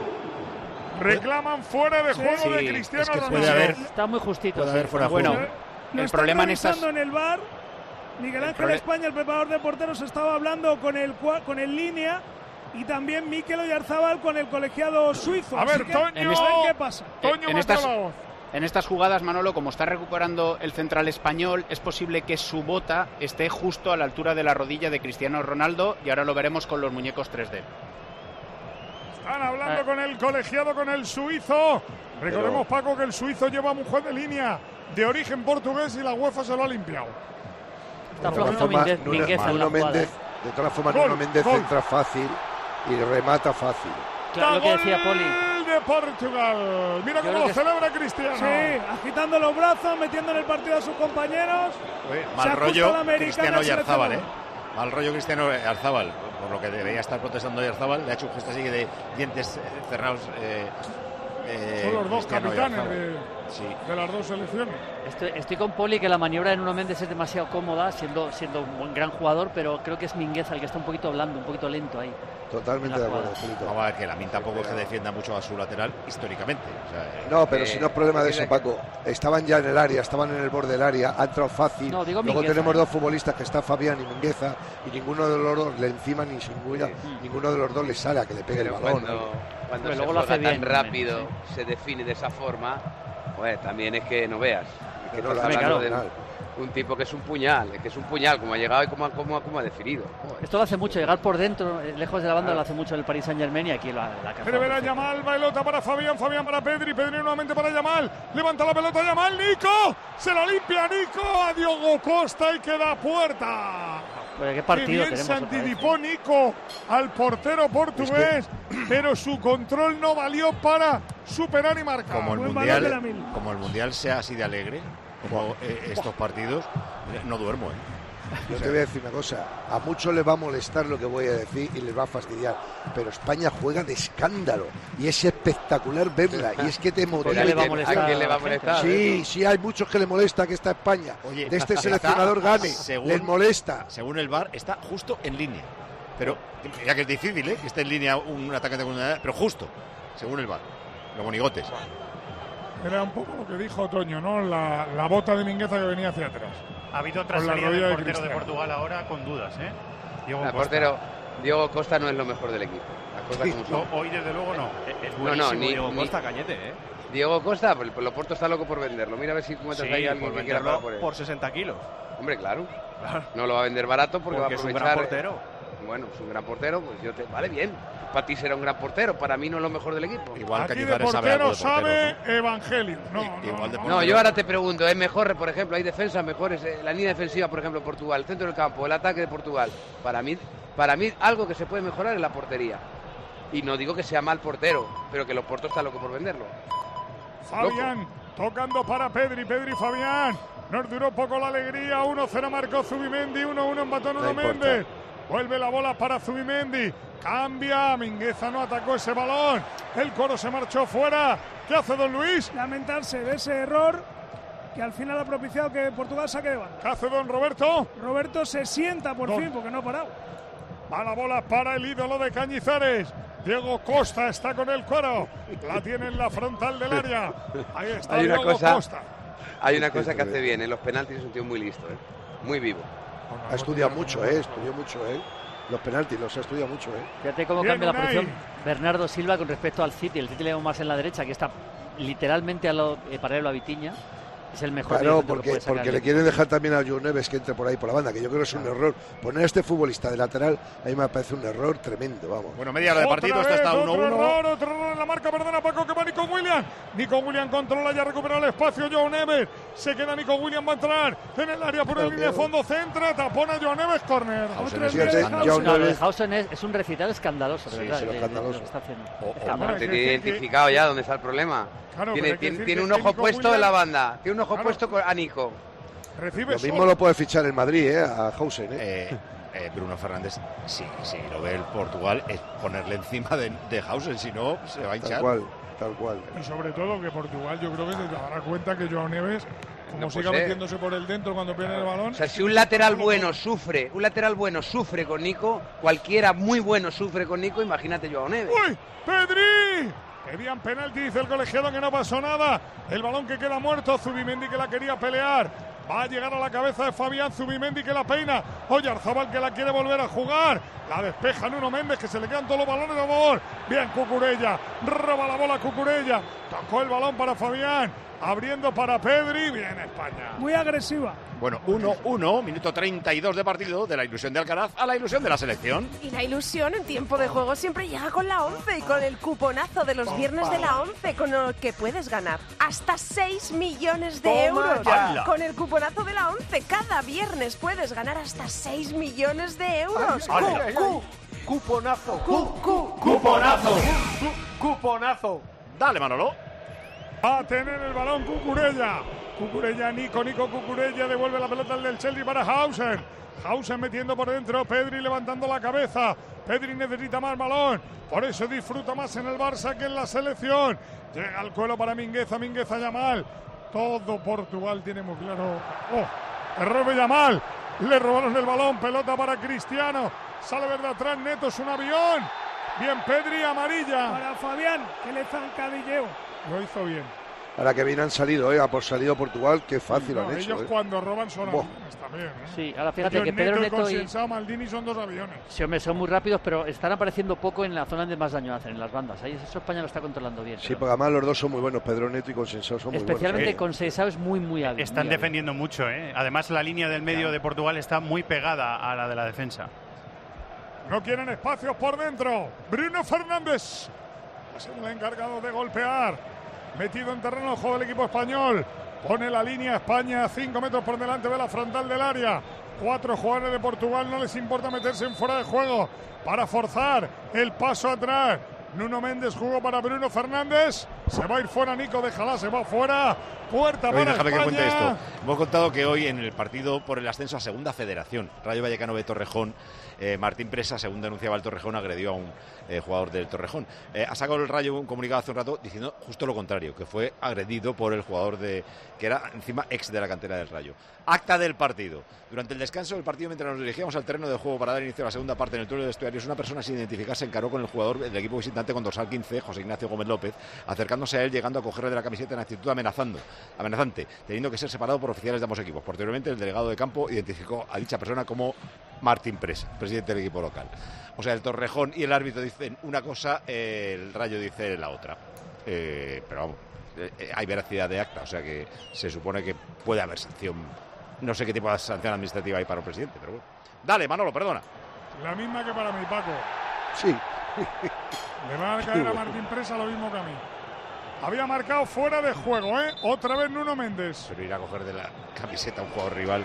Reclaman fuera de juego sí, de Cristiano es que Ronaldo. puede haber, Está muy justito. puede sí. haber fuera bueno, Lo el está problema en estas... revisando en el V A R. Miguel Ángel prole... España, el preparador de porteros, estaba hablando con el, con el línea y también Mikel Oyarzábal con el colegiado suizo. A ver, que, Toño, en este, ¿qué pasa? Toño, en estas, en estas jugadas, Manolo, como está recuperando el central español, es posible que su bota esté justo a la altura de la rodilla de Cristiano Ronaldo y ahora lo veremos con los muñecos tres D. Están hablando con el colegiado, con el suizo. Recordemos, Pero... Paco, que el suizo lleva un juez de línea de origen portugués y la UEFA se lo ha limpiado. Está flojito Minguez, Minguez en la jugada. De todas formas, Nuno Méndez centra fácil y remata fácil. Claro, lo que decía Poli. De Portugal. Mira Yo cómo lo que... celebra Cristiano. Sí, agitando los brazos, metiendo en el partido a sus compañeros. Uy, mal rollo Cristiano Oyarzábal, ¿eh? Mal rollo Cristiano Oyarzábal. Por lo que debería estar protestando Oyarzábal, le ha hecho un gesto así de dientes cerrados. Eh, eh, Son los dos Cristiano capitanes de, sí. de las dos selecciones. Estoy, estoy con Poli que la maniobra de Nuno Méndez es demasiado cómoda, siendo, siendo un buen, gran jugador, pero creo que es Minguez el que está un poquito blando, un poquito lento ahí. Totalmente de acuerdo, Felipe. Vamos a ver que la Min tampoco es que defienda mucho a su lateral históricamente. O sea, no, pero eh, si no es problema de eso, Paco. Estaban ya en el área, estaban en el borde del área, ha entrado fácil. No, digo Luego Mingueza, tenemos ¿eh? dos futbolistas que están Fabián y Mingueza y ninguno de los dos le encima ni ninguna, sí. ninguno de los dos le sale a que le pegue pero el balón. Cuando, ¿no? cuando pero se luego lo juega hace bien, tan rápido, también, sí. se define de esa forma, pues también es que no veas. Es que no, estás claro, hablando de claro. un tipo que es un puñal, es que es un puñal, como ha llegado y como ha, como, como ha definido. Joder. Esto lo hace mucho, llegar por dentro, lejos de la banda, claro. Lo hace mucho el Paris Saint-Germain y aquí la, la Quiere ver a Yamal, pelota para Fabián, Fabián para Pedri, Pedri nuevamente para Yamal, levanta la pelota Yamal, Nico, se la limpia Nico a Diogo Costa y queda puerta. Pero qué partido Qué bien tenemos se antidipó Nico al portero portugués, es que... pero su control no valió para superar y marcar. Como el, mundial, como el mundial sea así de alegre, como eh, estos partidos, no duermo, ¿eh? Yo te voy a decir una cosa, a muchos les va a molestar lo que voy a decir y les va a fastidiar, pero España juega de escándalo y es espectacular verla y es que te motiva. ¿A quién le va a molestar? ¿A quién le va a molestar? Sí, sí, hay muchos que le molesta que esta España, Oye, de este seleccionador gane, según, les molesta. Según el V A R, está justo en línea. Pero ya que es difícil, ¿eh? Que esté en línea un atacante con una... Pero justo, según el V A R. Los monigotes. Era un poco lo que dijo Toño, ¿no? La, la bota de Mingueza que venía hacia atrás. Ha habido otra Con la salida rodilla del de portero de, Cristiano. Portugal ahora con dudas, ¿eh? Diego El Costa. portero Diego Costa no es lo mejor del equipo. Las cosas como son. No, hoy desde luego no. Es No, no, ni, Diego ni- Costa, Cañete, ¿eh? Diego Costa, pues el Loporto está loco por venderlo. Mira a ver si encuentras Sí, ahí a alguien por que quiera venderlo pagar por él. por sesenta kilos. Hombre, claro. No lo va a vender barato porque, Porque va es a un aprovechar. gran portero. Bueno, es un gran portero, pues yo te. Vale, bien. Para ti será un gran portero, para mí no es lo mejor del equipo. Igual Aquí de portero sabe Evangelio. No, no, no, No, yo ahora te pregunto, ¿es mejor, por ejemplo, hay defensas mejores, eh, la línea defensiva, por ejemplo, Portugal, el centro del campo, el ataque de Portugal? Para mí, para mí algo que se puede mejorar es la portería. Y no digo que sea mal portero, pero que los Portos están locos por venderlo. Fabián tocando para Pedri, Pedri Fabián. Nos duró poco la alegría. uno cero marcó Zubimendi, uno uno empató Nuno importa. Méndez. Vuelve la bola para Zubimendi. Cambia, Mingueza no atacó ese balón. El Coro se marchó fuera. ¿Qué hace don Luis? Lamentarse de ese error que al final ha propiciado que Portugal saque de banda. ¿Qué hace don Roberto? Roberto se sienta por Don- fin porque no ha parado. Va la bola para el ídolo de Cañizares. Diego Costa está con el Coro. La tiene en la frontal del área. Ahí está Hay una Diego cosa, Costa. hay una cosa que hace bien, en los penaltis es un tío muy listo, ¿eh? Muy vivo. Ha estudiado mucho, ¿eh? Estudió mucho, ¿eh? Los penaltis los ha estudiado mucho, ¿eh? Fíjate cómo Bien, cambia la Unai. posición Bernardo Silva con respecto al City. El City le vemos más en la derecha, que está literalmente a lo, eh, paralelo a Vitiña. Es el mejor Claro, mediocentro que porque, puede sacar porque el le equipo. quieren dejar también a Joe Neves que entre por ahí por la banda, que yo creo que es un error. Poner a este futbolista de lateral, a mí me parece un error tremendo, vamos. Bueno, media hora de Otra partido, vez, esta está uno otro uno. error, otro error en la marca, perdona Paco, que va Nico Williams. Nico Williams controla, ya recupera el espacio, Joe Neves. Se queda Nico Williams, va a entrar en el área por el línea de fondo, centra, tapona Joe Neves, córner. Hausen Otro es, error. Fíjate, escandaloso. Joe No, lo de Neves- Hausen es, es un recital escandaloso, de Sí, verdad. sí, de- de- de escandaloso. lo que está haciendo. Oh, Está hombre, mal. Te hay que tiene decir que- identificado ya dónde está el problema. Claro, pero tiene hay que tiene, decir tiene que un ojo Nico puesto en la Williams- banda. Tiene un ojo Claro. puesto con- a Nico. Recibe Lo mismo solo. lo puede fichar el Madrid, ¿eh? A Hausen, ¿eh? Eh, eh, Bruno Fernández, sí, sí, lo ve el Portugal, es ponerle encima de, de Hausen, si no se va a hinchar. Tal cual, tal cual. Y sobre todo que Portugal, yo creo que se dará cuenta que Joao Neves, como No, pues, siga eh. metiéndose por el dentro cuando pierde el balón. O sea, si un lateral bueno sufre, un lateral bueno sufre con Nico, cualquiera muy bueno sufre con Nico, imagínate Joao Neves. ¡Uy! ¡Pedri! Pedían penalti, dice el colegiado que no pasó nada. El balón que queda muerto, Zubimendi que la quería pelear. Va a llegar a la cabeza de Fabián, Zubimendi que la peina. Oyarzabal que la quiere volver a jugar. La despeja Nuno Méndez, que se le quedan todos los balones a favor. Bien Cucurella, roba la bola Cucurella. Tocó el balón para Fabián, abriendo para Pedri. Bien España. Muy agresiva. Bueno, uno uno, minuto treinta y dos de partido, de la ilusión de Alcaraz a la ilusión de la selección. Y la ilusión en tiempo de juego siempre llega con la once y con el cuponazo de los viernes de la once, con el que puedes ganar hasta seis millones de Toma euros. ya. Con el cuponazo de la once, cada viernes puedes ganar hasta seis millones de euros. Ay, Cu- ay, ay, cu- Cuponazo. cu- cu- Cuponazo. Cuponazo. Dale, Manolo. Va a tener el balón Cucurella. Cucurella, Nico, Nico Cucurella devuelve la pelota al del Chelsea para Hausen. Hausen metiendo por dentro, Pedri levantando la cabeza. Pedri necesita más balón, por eso disfruta más en el Barça que en la selección. Llega al cuelo para Mingueza, Mingueza Yamal. Todo Portugal tiene muy claro. ¡Oh! Error de Yamal. Le robaron el balón, pelota para Cristiano. Sale verde atrás, Neto, es un avión. Bien, Pedri, amarilla. Para Fabián, que le zancadilleo. Lo hizo bien. Ahora que bien han salido, ¿eh? Ha por salido Portugal, qué fácil No, han hecho. ellos ¿eh? cuando roban son Buah. aviones también. ¿eh? Sí, ahora fíjate Ellos que Pedro Neto y Neto y... Consensao, Maldini son dos aviones. Sí, hombre, son muy rápidos, pero están apareciendo poco en la zona donde más daño hacen, en las bandas. Ahí eso España lo está controlando bien. Sí, pero porque además los dos son muy buenos, Pedro Neto y Consensao son muy especialmente buenos. con Seisao es muy, muy hábil. Están muy hábil. defendiendo mucho, ¿eh? Además, la línea del medio de Portugal está muy pegada a la de la defensa. No quieren espacios por dentro. Bruno Fernández es el encargado de golpear. Metido en terreno el juego del equipo español. Pone la línea España cinco metros por delante de la frontal del área. Cuatro jugadores de Portugal, no les importa meterse en fuera de juego para forzar el paso atrás. Nuno Méndez jugó para Bruno Fernández. Se va a ir fuera Nico, déjala, se va fuera. Puerta Oye, para déjame España. que cuente esto. Hemos contado que hoy en el partido por el ascenso a Segunda Federación, Rayo Vallecano de Torrejón, eh, Martín Presa, según denunciaba el Torrejón, agredió a un eh, jugador del Torrejón. Eh, ha sacado el Rayo un comunicado hace un rato diciendo justo lo contrario, que fue agredido por el jugador de que era encima ex de la cantera del Rayo. Acta del partido. Durante el descanso del partido, mientras nos dirigíamos al terreno de juego para dar inicio a la segunda parte en el túnel de vestuarios, una persona sin identificar se encaró con el jugador del equipo visitante con dorsal quince, José Ignacio Gómez López, acercándose a él, llegando a cogerle de la camiseta en actitud amenazando, amenazante, teniendo que ser separado por oficiales de ambos equipos. Posteriormente, el delegado de campo identificó a dicha persona como Martín Presa, presidente del equipo local. O sea, el Torrejón y el árbitro dicen una cosa, eh, el Rayo dice la otra. Eh, pero vamos, eh, hay veracidad de acta, o sea que se supone que puede haber sanción. No sé qué tipo de sanción administrativa hay para un presidente, pero bueno. Dale, Manolo, perdona. La misma que para mí, Paco. Sí. Le va a caer a Martín Presa lo mismo que a mí. Había marcado fuera de juego, ¿eh? Otra vez Nuno Méndez. Pero ir a coger de la camiseta a un jugador rival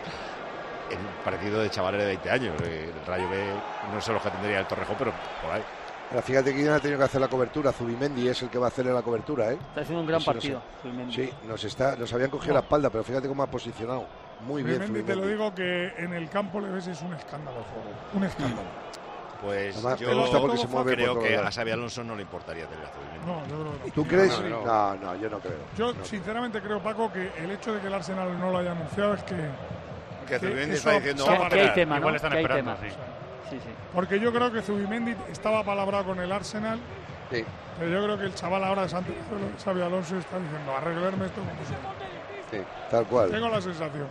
en un partido de chavales de veinte años. El Rayo B no sé los que tendría el Torrejón, pero por ahí. Ahora, fíjate que ya ha tenido que hacer la cobertura. Zubimendi es el que va a hacerle la cobertura, ¿eh? Está haciendo un gran Sí, partido. Nos, sí, nos, está, nos habían cogido no. la espalda, pero fíjate cómo ha posicionado. Muy bien, Zubimendi, te lo digo que en el campo le ves es un escándalo el juego. Un escándalo. Pues Además, yo me gusta porque se mueve creo por que todo. a Xabi Alonso no le importaría tener a Zubimendi. No, yo creo que no. ¿Tú crees? No, no, no, no, yo no creo. Yo no sinceramente creo, Paco, que el hecho de que el Arsenal no lo haya anunciado es que... Que Zubimendi eso está diciendo... Que, que hay tema, ¿no? Igual están que hay esperando, tema. sí. Sí, sí. Porque yo creo que Zubimendi estaba palabrado con el Arsenal. Sí. Pero yo creo que el chaval ahora es antes de Xabi Alonso está diciendo arreglarme esto como sea. Sí. Tal cual. Tengo la sensación.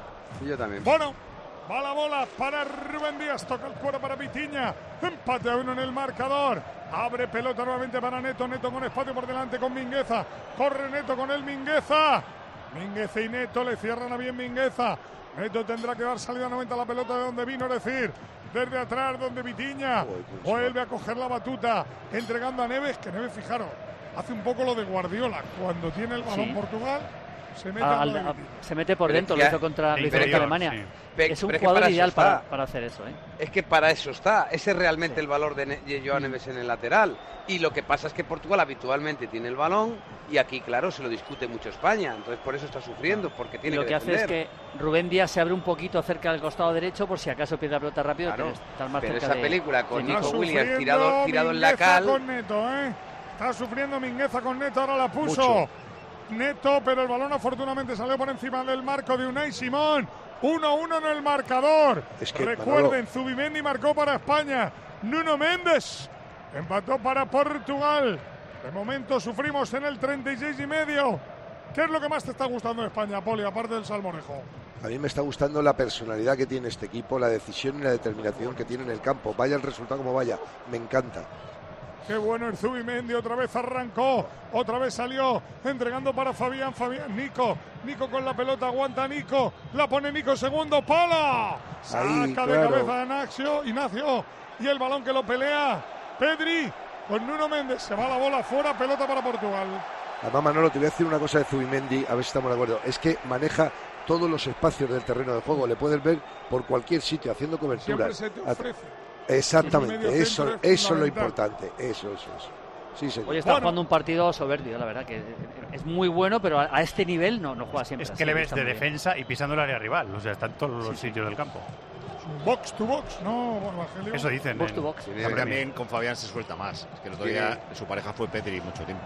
Y yo también. Bueno, va la bola para Rubén Díaz, toca el cuero para Vitiña, empate a uno en el marcador, abre pelota nuevamente para Neto, Neto con espacio por delante con Mingueza, corre Neto con el Mingueza, Mingueza y Neto le cierran a bien Mingueza, Neto tendrá que dar salida noventa a la pelota de donde vino, es decir, desde atrás donde Vitiña vuelve a coger la batuta, entregando a Neves, que Neves, fijaros, hace un poco lo de Guardiola, cuando tiene el balón Sí. Portugal, se mete, A- al al- a- Vitiña. se mete por Pero dentro, ya- lo hizo contra, lo hizo interior, contra Alemania. sí. Pe- Es un pero es que jugador para eso ideal para, está. para hacer eso, ¿eh? Es que para eso está. Ese es realmente el valor de, Ne- de Joao Neves en el lateral. Y lo que pasa es que Portugal habitualmente tiene el balón y aquí, claro, se lo discute mucho España. Entonces por eso está sufriendo, porque tiene Lo que que hace es defender. que Rubén Díaz se abre un poquito cerca del costado derecho por si acaso pierde la pelota rápido. Claro, pero estar más pero cerca esa de- película con de Nico Está Williams sufriendo tirado, tirado en la Mingueza cal. con Neto, ¿eh? Está sufriendo Mingueza con Neto, ahora la puso Mucho. Neto, pero el balón afortunadamente salió por encima del marco de Unai Simón. uno a uno en el marcador. Es que, Recuerden, Manolo, Zubimendi marcó para España. Nuno Méndez empató para Portugal. De momento sufrimos en el treinta y seis y medio. ¿Qué es lo que más te está gustando de España, Poli, aparte del salmorejo? a mí me está gustando la personalidad que tiene este equipo, la decisión y la determinación que tiene en el campo. Vaya el resultado como vaya, me encanta. Qué bueno el Zubimendi, otra vez arrancó, otra vez salió, entregando para Fabián, Fabián, Nico, Nico con la pelota, aguanta Nico, la pone Nico, segundo, pala, saca Ahí, de claro. cabeza de Ignacio, Ignacio, y el balón que lo pelea, Pedri, con Nuno Méndez, se va la bola fuera, pelota para Portugal. Además, Manolo, te voy a decir una cosa de Zubimendi, a ver si estamos de acuerdo. Es que maneja todos los espacios del terreno de juego, le puedes ver por cualquier sitio, haciendo Siempre coberturas. se te Hace- ofrece. Exactamente, medio eso, centro es eso es lo fundamental. importante, eso, eso, eso. Sí, señor. Hoy está Bueno. jugando un partido soberbio, la verdad, que es muy bueno, pero a, a este nivel no, no juega siempre. Es así, que le ves está de muy bien. defensa y pisando el área rival. O sea, está en todos los sitios del campo. Box to box, ¿no, Evangelio? Eso dicen. Box en- to box. Sí, en Premier. también con Fabián se suelta más. Es que el otro día su pareja fue Pedri mucho tiempo.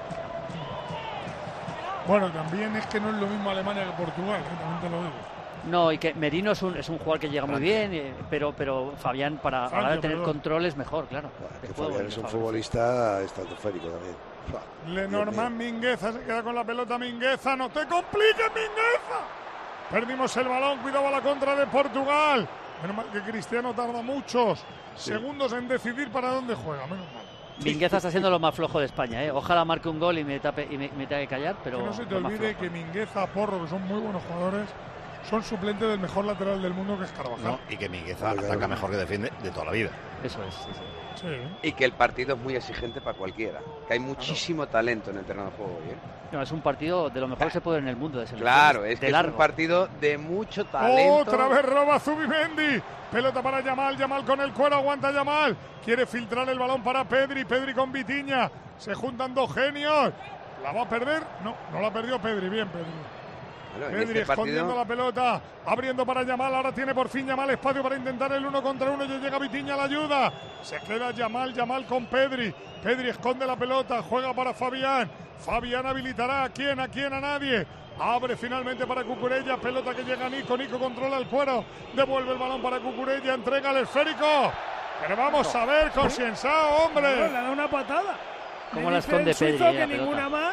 Bueno, también es que no es lo mismo Alemania que Portugal, ¿eh? También te lo digo. No, y que Merino es un, es un jugador que llega muy bien, eh, pero, pero Fabián, para a la hora de Francia, tener perdón. control, es mejor, claro. Que de juego, Fabián y es un de futbolista estratosférico también. Fua, Dios Lenormand mío. Mingueza se queda con la pelota. Mingueza, no te compliques, Mingueza. Perdimos el balón, cuidado a la contra de Portugal. Menos mal que Cristiano tarda muchos segundos en decidir para dónde juega, menos mal. Mingueza está siendo lo más flojo de España, ¿eh? Ojalá marque un gol y me, tape, y me, me tenga que callar, pero. Que no se te lo más olvide flojo. que Mingueza, Porro, que son muy buenos jugadores, son suplentes del mejor lateral del mundo, que es Carvajal. ¿No? Y que Mingueza Claro, claro. ataca mejor que defiende de toda la vida. Eso es, sí, sí. Sí. Y que el partido es muy exigente para cualquiera. Que hay muchísimo talento en el terreno de juego hoy, ¿eh? No, es un partido de lo mejor que se puede en el mundo de selecciones. Claro, es de que largo. es un partido de mucho talento. Otra vez roba Zubimendi. Pelota para Yamal, Yamal con el cuero, aguanta Yamal. Quiere filtrar el balón para Pedri, Pedri con Vitiña. Se juntan dos genios. ¿La va a perder? No, no la perdió Pedri. Bien, Pedri. Bueno, Pedri este escondiendo partido... la pelota, abriendo para Yamal, ahora tiene por fin Yamal espacio para intentar el uno contra uno, y llega Vitinha a la ayuda, se queda Yamal, Yamal con Pedri, Pedri esconde la pelota, juega para Fabián, Fabián habilitará a quién, a quién, a nadie, abre finalmente para Cucurella, pelota que llega a Nico, Nico controla el cuero, devuelve el balón para Cucurella, entrega el esférico, pero vamos a ver con Ciensao, hombre. No, le da una patada. ¿Cómo la esconde Pedri? Que eh, ninguna más.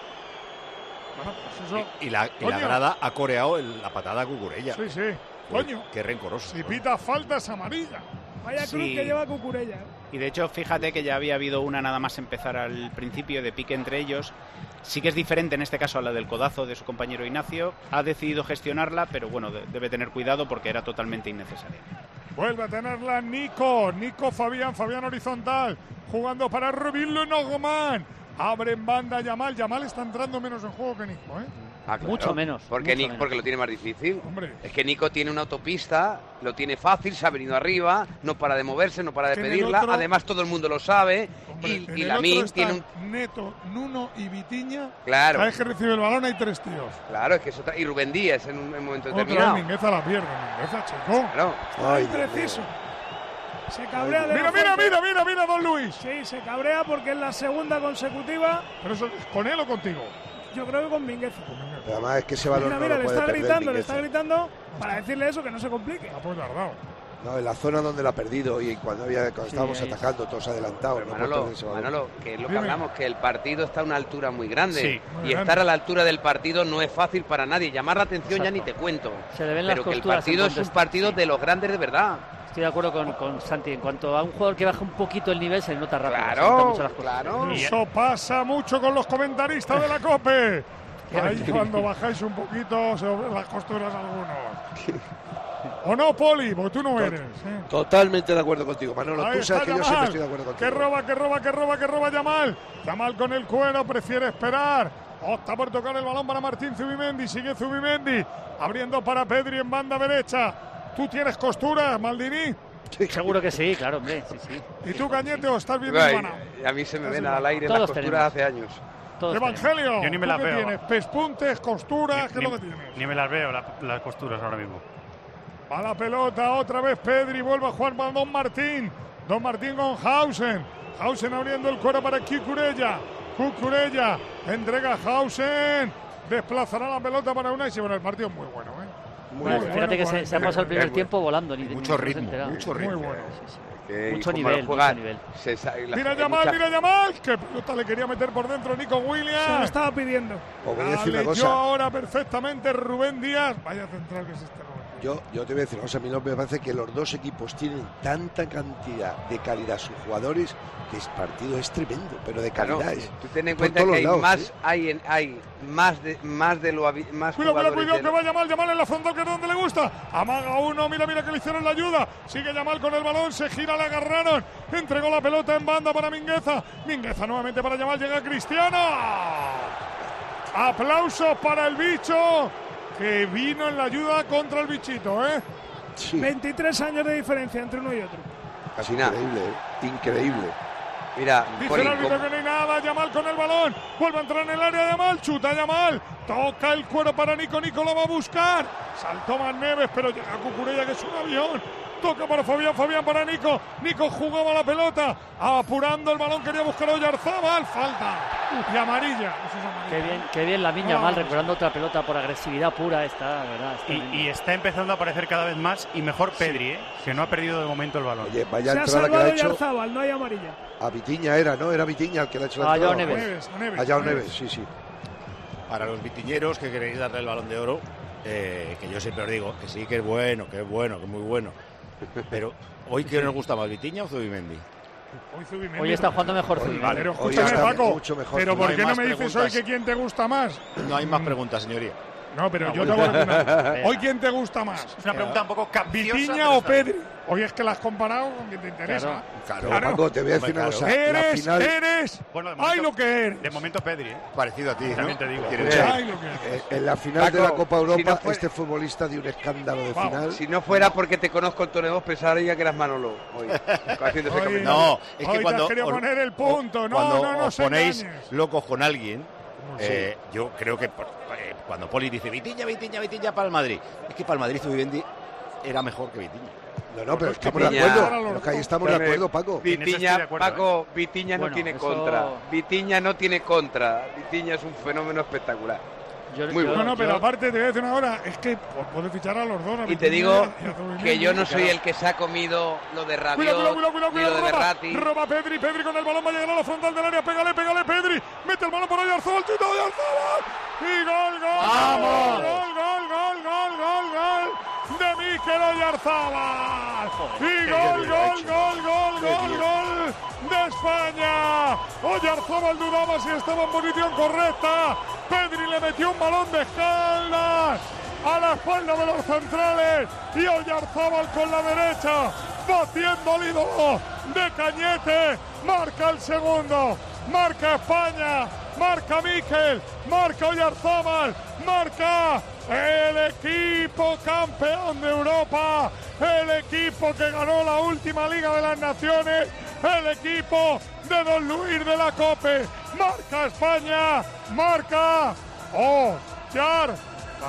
Bueno, pues eso, Y, y la, y la grada ha coreado el- la patada a Cucurella. sí, sí, Uy, coño, Qué rencoroso. si pita falta es amarilla. Vaya cruz Sí. que lleva Cucurella. Y de hecho, fíjate que ya había habido una nada más empezar al principio de pique entre ellos. Sí que es diferente en este caso a la del codazo de su compañero Ignacio. Ha decidido gestionarla, pero bueno, de- debe tener cuidado porque era totalmente innecesaria. Vuelve a tenerla Nico, Nico Fabián, Fabián horizontal, jugando para Rubin Nogman. Abre en banda Yamal, Yamal está entrando menos en juego que Nico, ¿eh? Ah, claro. Mucho menos, Porque, mucho Nico, menos. porque lo tiene más difícil. Hombre. Es que Nico tiene una autopista, lo tiene fácil, se ha venido arriba, no para de moverse, no para de Que en el pedirla. otro- Además, todo el mundo lo sabe. Hombre, y en y el Lamine otro tiene están un. Neto, Nuno y Vitinha. Claro. Cada vez que recibe el balón hay tres tíos. Claro, es que es otra. Y Rubén Díaz en un, en un momento Otra determinado. vez Mingueza la pierde, Mingueza, chico. Claro. Ay, Preciso. Se cabrea de Mira, la mira, fuente. mira, mira, mira, Don Luis. Sí, se cabrea porque es la segunda consecutiva. Pero eso es con él o contigo. Yo creo que con Mingueza. Pero además es que ese balón Mira, no mira, lo le puede está perder gritando, le Mingueza. está gritando para decirle eso, que no se complique. Ah, pues tardado. No, en la zona donde la ha perdido y cuando, había, cuando Sí, estábamos ahí atacando, todos adelantados. Pero no Manolo, puede perder ese balón. Manolo, que es lo que Dime. hablamos, que el partido está a una altura muy grande. Sí, muy y grande. estar a la altura del partido no es fácil para nadie. Llamar la atención ya Exacto. ni te cuento. Se le ven las Pero que el costuras partido en es un cuanto- partido sí. de los grandes de verdad. Estoy de acuerdo con, con Santi. En cuanto a un jugador que baja un poquito el nivel, se le nota rápido. se Claro, nota mucho las costuras. claro. Eso pasa mucho con los comentaristas de la COPE. Ahí cuando bajáis un poquito se os ven las costuras algunos. ¿O no, Poli? Porque tú no eres. ¿eh? Totalmente de acuerdo contigo, Manolo. Ahí Tú sabes está que yo Yamal, siempre estoy de acuerdo contigo. que roba, que roba, que roba, que roba Yamal. Yamal con el cuero, prefiere esperar. Opta por tocar el balón para Martín Zubimendi. Sigue Zubimendi. Abriendo para Pedri en banda derecha. ¿Tú tienes costuras, Maldini? Seguro que sí, claro, hombre. Sí, sí. ¿Y tú, Cañete, o estás bien Ay, hermana? a mí se me Estás ven bien. al aire Todos las costuras tenemos. hace años. Todos Evangelio, Yo ni me ¿tú las qué veo. tienes? ¿Pespuntes, costuras? ¿Qué es Ni, lo que tienes? ni me las veo la- las costuras ahora mismo. Va la pelota, otra vez Pedri, vuelve a jugar para Don Martín. Don Martín con Hausen. Hausen abriendo el cuero para Cucurella. Cucurella, entrega a Hausen. Desplazará la pelota para Unai. Sí, bueno, el partido es muy bueno, ¿eh? Muy Bueno, bueno. fíjate que se, se ha pasado el primer muy- tiempo volando. Ni, ni Mucho nos hemos ritmo, enterado. mucho Muy ritmo. bueno. Que- Mucho y como nivel, lo juegan, mucho nivel. se sa- y la- Mira hay Yamal, mucha- mira Yamal. Que pelota le quería meter por dentro Nico Se lo Williams. estaba pidiendo. Os voy a La decir una leyó cosa. ahora perfectamente Rubén Díaz. Vaya central que es este Rubén. Yo, yo te voy a decir una cosa. A mí no me parece que los dos equipos tienen tanta cantidad de calidad sus jugadores que el partido es tremendo, pero de Claro, calidad. es tú ten en por cuenta todos que hay los lados, más, ¿eh? hay, en- hay más de más de lo habi- más Cuidado, cuidado, jugadores cuidado, de que lo- va Yamal, Yamal en la frontal, que es donde le gusta. Amaga uno, mira, mira que le hicieron la ayuda. Sigue Yamal con el balón, se gira, le agarraron. Entregó la pelota en banda para Mingueza. Mingueza nuevamente para Yamal, llega Cristiano. Aplausos para el bicho, que vino en la ayuda contra el bichito, ¿eh? Sí, veintitrés años de diferencia entre uno y otro. Casi nada. increíble, ¿eh? Increíble. Mira, Dice Poli, el árbitro como- que no hay nada, Yamal con el balón, vuelve a entrar en el área Yamal, chuta Yamal, toca el cuero para Nico, Nico lo va a buscar, saltó más Neves, pero llega Cucurella que es un avión, toca para Fabián, Fabián para Nico, Nico jugaba la pelota, apurando el balón, quería buscar a Oyarzábal, falta, y amarilla. Eso es amarilla. Qué bien, qué bien la Miña mal recuperando otra pelota por agresividad pura. Está, ¿verdad? Está Y, tremendo. y está empezando a aparecer cada vez más y mejor Pedri, ¿eh? Que no ha perdido de momento el balón. Oye, vaya Se ha entrada que le salvado ha hecho Yarzábal, no hay amarilla. a Vitiña, era, ¿no? Era Vitiña el que le ha hecho la Ah, entrada. Joao Neves. Neves, a Neves, A Joao a Neves. Neves, sí, sí. Para los vitiñeros que queréis darle el balón de oro, eh, que yo siempre os digo que sí, que es bueno, que es bueno, que es muy bueno. Pero hoy, ¿quién nos gusta más, Vitiña o Zubimendi? Hoy Zubimendi. Hoy está jugando mejor Hoy, Zubimendi. Pero Hoy escúchame, está Paco, mucho mejor. pero No ¿por hay qué no más me dices hoy preguntas. que quién te gusta más? No hay más preguntas, señoría. No, pero No, yo te bueno. hago una. ¿Hoy quién te gusta más? Es una pregunta un poco capciosa. ¿Vitiña pero o está bien. Pedri? Hoy es que la has comparado con quien te interesa. Claro, Pero, Paco, te voy a decir una Hombre, cosa. Eres, la final, eres. Bueno, de ¡Ay, momento- lo que eres! De momento Pedri, ¿eh? parecido a ti, ¿no? También te digo. ¿Quieres Sí. ser? ¡Ay, lo que eres! eh, en la final Paco, de la Copa Europa, si no fuera- este futbolista dio un escándalo de Vamos, final. Si no fuera porque te conozco en Toledo, pensaría que eras Manolo hoy. haciendo ese Oye, comentario. No, es Hoy que te cuando has querido os- poner el punto. No, cuando no, no os se ponéis engañes. locos con alguien, Eh, yo creo que por, eh, cuando Poli dice Vitiña, Vitiña, Vitiña para el Madrid, es que para el Madrid Zubimendi era mejor que Vitiña. No, no, pero Pues estamos de Vitiña- acuerdo. Los que ahí estamos de acuerdo, Paco. Vitiña, Paco, Vitiña no Bueno, tiene eso- contra. Vitiña no tiene contra. Vitiña es un fenómeno espectacular. Yo- Muy yo- bueno. No, no, pero yo- aparte te voy a decir una hora, es que pues, puede fichar a los dos. a Y te Vitiña digo y a Zubimendi. que yo no soy el que se ha comido lo de Cuidado, Rabiot cuidado, cuidado, cuidado, ni lo de cuidado, roba, Berratti. roba Pedri, Pedri con el balón, va a llegar a la frontal del área, pégale, pégale, Pedri, mete el balón por Oyarzabal, tita Oyarzabal, y gol, gol, ¡Vamos! gol, gol, gol, gol, gol, gol, de Mikel Oyarzabal, y gol, gol, gol, gol, gol, gol, de España, Oyarzabal dudaba si estaba en posición correcta, Pedri le metió un balón de espaldas a la espalda de los centrales y Oyarzabal con la derecha batiendo al ídolo de Cañete, marca el segundo, marca España, marca Mikel, marca Oyarzabal, marca el equipo campeón de Europa, el equipo que ganó la última Liga de las Naciones, el equipo de Don Luis de la Cope, marca España, marca Oyarzabal.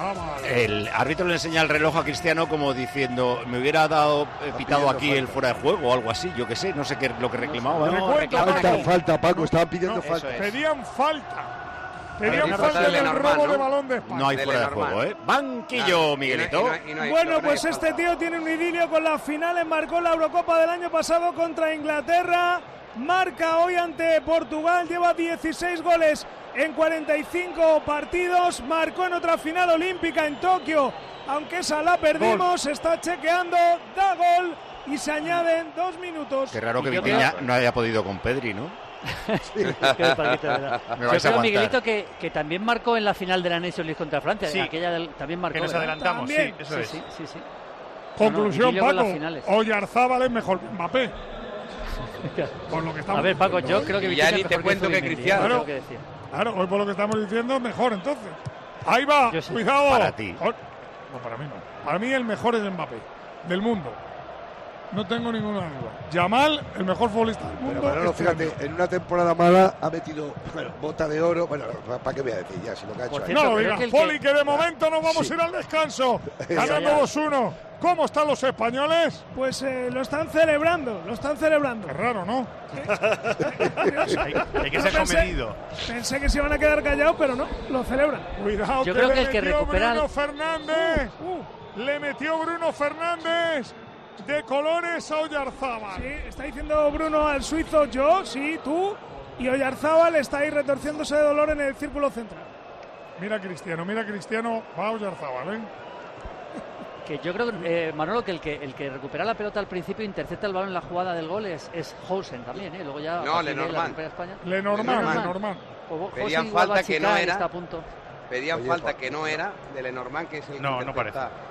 El árbitro le enseña el reloj a Cristiano como diciendo, me hubiera dado eh, pitado aquí el fuera de juego o algo así, yo qué sé, no sé qué es lo que reclamaba. No, ¿no? reclama- Falta, falta, Paco. Estaban pidiendo No, falta. Pedían falta. Pedían Había falta falta de del Lenormand, robo ¿no? de balón de España. No hay de fuera de Lenormand. juego, ¿eh? Banquillo, Nada, Miguelito. y no- y no- y no hay- Bueno, no hay pues falta. este tío tiene un idilio con las finales, marcó la Eurocopa del año pasado contra Inglaterra, marca hoy ante Portugal, lleva dieciséis goles en cuarenta y cinco partidos, marcó en otra final olímpica en Tokio, aunque esa la perdimos, está chequeando, da gol y se añaden dos minutos. Qué raro que Y yo Vitiña creo- no haya podido con Pedri, ¿no? Qué paquete, ¿verdad? Me Yo vais a creo, aguantar. Miguelito, que, que también marcó en la final de la Nations League contra Francia. Sí. Aquella del- también marcó. Que nos ¿verdad? adelantamos, sí, También. eso Sí, es. sí, sí, sí. Conclusión, No, no, idilio con Paco, las finales. Oyarzabal es mejor que Mbappé. Por lo que estamos A ver, Paco, yo diciendo. creo que Y ya Vitiña ni es te mejor cuento que Zubimendi, Cristiano. ¿eh? Claro. Tengo que decir. Claro, hoy por lo que estamos diciendo, mejor entonces. Ahí va, Yo sí. cuidado. Para ti. Oh, no, para mí no. Para mí el mejor es Mbappé, del mundo. No tengo ninguna duda. Yamal, el mejor futbolista del mundo. Pero Manolo, este fíjate, año. en una temporada mala ha metido bueno, bota de oro. Bueno, ¿para qué voy a decir ya? Si lo que ha hecho Por ahí. cierto, No lo creo digas, que el Poli, que- que de momento nos vamos Sí. a ir al descanso. Ya, Ganando ya. dos uno. ¿Cómo están los españoles? Pues eh, lo están celebrando, lo están celebrando. Qué raro, ¿no? Hay, hay que ser Yo pensé- comedido. Pensé que se iban a quedar callados, pero no, lo celebran. Cuidado, Yo que creo le que el que metió recupera- Bruno Fernández. Uh, Le metió Bruno Fernández de colores a Oyarzabal. Sí, está diciendo Bruno al suizo, yo, sí, tú. Y Oyarzábal está ahí retorciéndose de dolor en el círculo central. Mira Cristiano, mira Cristiano, va a Oyarzabal, ¿eh? Que yo creo, eh, Manolo, que el que el que recupera la pelota al principio intercepta el balón en la jugada del gol es, es Housen también, ¿eh? Luego ya a No, partir de ahí la Lenormand. recupera España. Lenormand, Lenormand. Lenormand. O Bo- Pedían Housen igual va a falta que no chicar y era. está a punto. Pedían Oye, falta Juan. que no era de Lenormand, que es el que No, no parece. intercepta.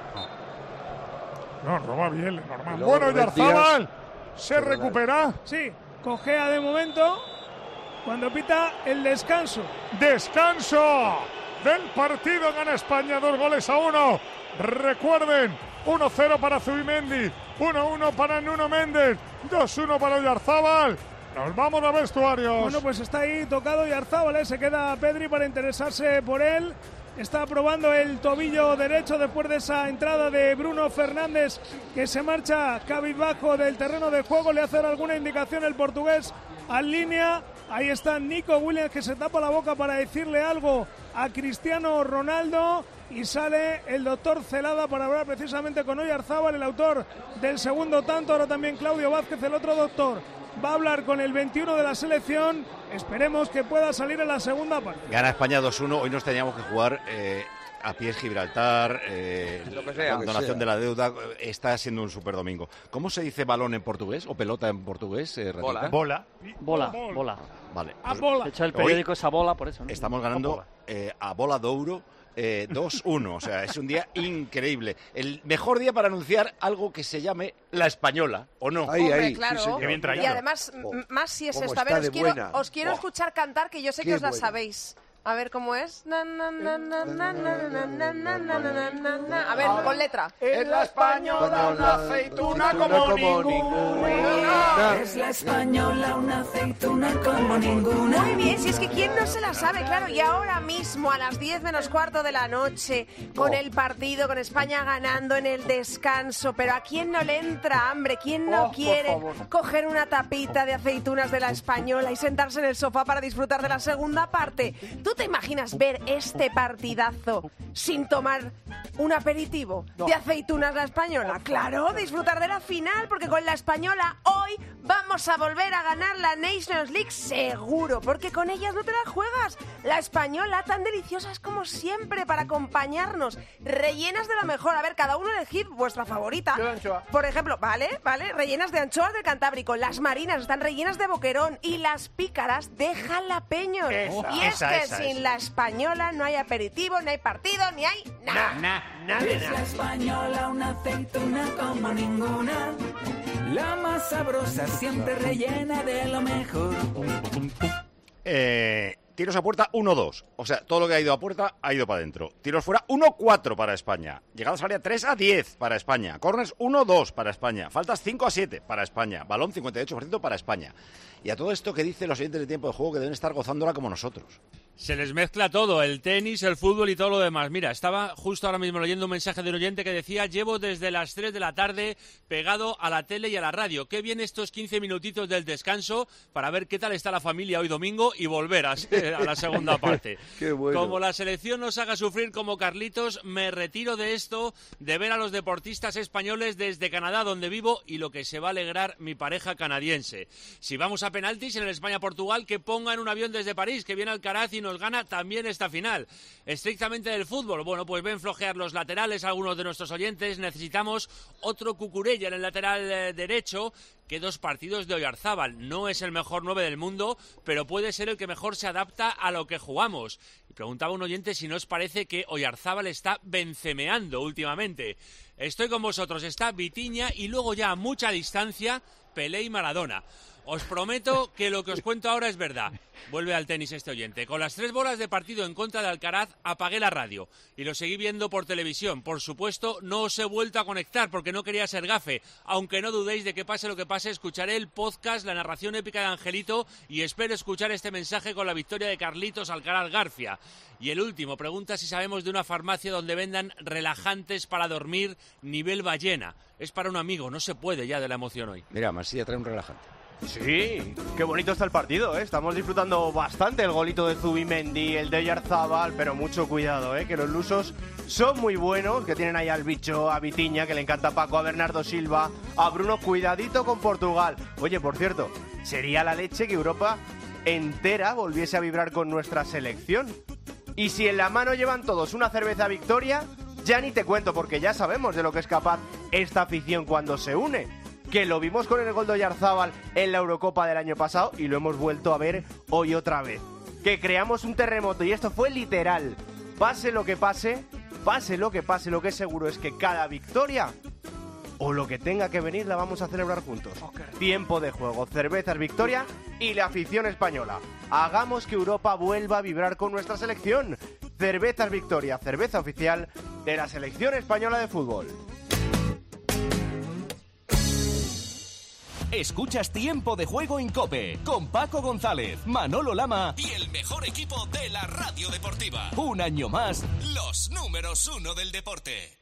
No, roba bien Lenormand. Y luego Bueno, Rubén Oyarzabal Díaz. se Perdona. recupera. Sí, cojea de momento cuando pita el descanso. Descanso del partido, gana España dos goles a uno. Recuerden, uno cero para Zubimendi, uno uno para Nuno Méndez, dos uno para Oyarzabal. Nos vamos a vestuarios. Bueno, pues está ahí tocado Oyarzábal, ¿eh? Se queda Pedri para interesarse por él. Está probando el tobillo derecho después de esa entrada de Bruno Fernández, que se marcha cabizbajo del terreno de juego. Le hace alguna indicación el portugués en línea. Ahí está Nico Williams, que se tapa la boca para decirle algo a Cristiano Ronaldo. Y sale el doctor Celada para hablar precisamente con Oyarzábal, el autor del segundo tanto. Ahora también Claudio Vázquez, el otro doctor, va a hablar con el veintiuno de la selección. Esperemos que pueda salir en la segunda parte. Gana España dos uno. Hoy nos teníamos que jugar eh, a pies Gibraltar, eh, Lo que sea. condonación Lo que sea. de la deuda. Está siendo un super domingo. ¿Cómo se dice balón en portugués o pelota en portugués? Eh, Ratita? Bola. Bola. Bola, Bol. bola. Vale. A pues bola. De hecho, el Hoy periódico es a bola, por eso, ¿no? estamos ganando eh, a bola de euro. Eh, dos uno, o sea, es un día increíble. El mejor día para anunciar algo que se llame La Española, ¿o no? Ahí, Hombre, ahí. claro. Sí, señor. Qué bien Y traído. además, Oh, m- más si es cómo esta está vez, de os quiero, buena. os quiero Oh, escuchar cantar, que yo sé que qué os la buena. sabéis. A ver cómo es. Na, na, na, na, na, na, na, na, na, na, na, na, na. A ver, con letra. Es la española, una aceituna como ninguna. Es la española, una aceituna como ninguna. Muy bien, si es que quién no se la sabe, claro. Y ahora mismo, a las diez menos cuarto de la noche, con el partido, con España ganando en el descanso. Pero ¿a quién no le entra hambre? ¿Quién no Oh, quiere coger una tapita de aceitunas de la española y sentarse en el sofá para disfrutar de la segunda parte? ¿Tú te imaginas ver este partidazo sin tomar un aperitivo No. de aceitunas la española? Claro, disfrutar de la final, porque con la española hoy vamos a volver a ganar la Nations League seguro, porque con ellas no te la juegas. La española, tan deliciosas como siempre para acompañarnos, rellenas de la mejor. A ver, cada uno elegid vuestra favorita. Yo de anchoa. Por ejemplo, vale, vale, rellenas de anchoas del Cantábrico, las marinas están rellenas de boquerón y las pícaras de jalapeños. Esa, y es esa, que esa, sin esa. la española no hay aperitivo, no hay partido, ni hay nada. Nah, nada, Es la nada. española, una aceituna como ninguna. La más sabrosa, siempre rellena de lo mejor. Eh, tiros a puerta uno dos. O sea, todo lo que ha ido a puerta ha ido para adentro. Tiros fuera uno cuatro para España. Llegadas al área tres a diez para España. Corners uno dos para España. Faltas cinco a siete para España. Balón cincuenta y ocho por ciento para España. Y a todo esto que dicen los oyentes de tiempo de juego, que deben estar gozándola como nosotros. Se les mezcla todo, el tenis, el fútbol y todo lo demás. Mira, estaba justo ahora mismo leyendo un mensaje de un oyente que decía: llevo desde las tres de la tarde pegado a la tele y a la radio. Qué bien estos quince minutitos del descanso para ver qué tal está la familia hoy domingo y volver a, a la segunda parte. Qué bueno. Como la selección nos haga sufrir como Carlitos, me retiro de esto, de ver a los deportistas españoles desde Canadá, donde vivo, y lo que se va a alegrar mi pareja canadiense. Si vamos a penaltis en el España-Portugal, que pongan un avión desde París, que viene Alcaraz y nos gana también esta final. Estrictamente del fútbol, bueno, pues ven flojear los laterales algunos de nuestros oyentes. Necesitamos otro Cucurella en el lateral eh, derecho. Que dos partidos de Oyarzábal. No es el mejor nueve del mundo, pero puede ser el que mejor se adapta a lo que jugamos. Y preguntaba un oyente si no os parece que Oyarzábal está bencemeando últimamente. Estoy con vosotros, está Vitiña y luego ya a mucha distancia Pelé y Maradona. Os prometo que lo que os cuento ahora es verdad. Vuelve al tenis este oyente. Con las tres bolas de partido en contra de Alcaraz, apagué la radio y lo seguí viendo por televisión. Por supuesto, no os he vuelto a conectar porque no quería ser gafe. Aunque no dudéis de que pase lo que pase, escucharé el podcast, la narración épica de Angelito, y espero escuchar este mensaje con la victoria de Carlitos Alcaraz García. Y el último, pregunta si sabemos de una farmacia donde vendan relajantes para dormir nivel ballena. Es para un amigo, no se puede ya de la emoción hoy. Mira, Marsella trae un relajante. Sí, qué bonito está el partido, ¿eh? Estamos disfrutando bastante el golito de Zubimendi, el de Oyarzábal, pero mucho cuidado, ¿eh? Que los lusos son muy buenos, que tienen ahí al bicho, a Vitiña, que le encanta a Paco, a Bernardo Silva, a Bruno, cuidadito con Portugal. Oye, por cierto, sería la leche que Europa entera volviese a vibrar con nuestra selección. Y si en la mano llevan todos una cerveza Victoria, ya ni te cuento, porque ya sabemos de lo que es capaz esta afición cuando se une. Que lo vimos con el gol de Oyarzábal en la Eurocopa del año pasado y lo hemos vuelto a ver hoy otra vez. Que creamos un terremoto y esto fue literal. Pase lo que pase, pase lo que pase, lo que es seguro es que cada victoria o lo que tenga que venir la vamos a celebrar juntos. Tiempo de juego, cervezas Victoria y la afición española. Hagamos que Europa vuelva a vibrar con nuestra selección. Cervezas Victoria, cerveza oficial de la selección española de fútbol. Escuchas Tiempo de Juego en COPE con Paco González, Manolo Lama y el mejor equipo de la radio deportiva. Un año más, los números uno del deporte.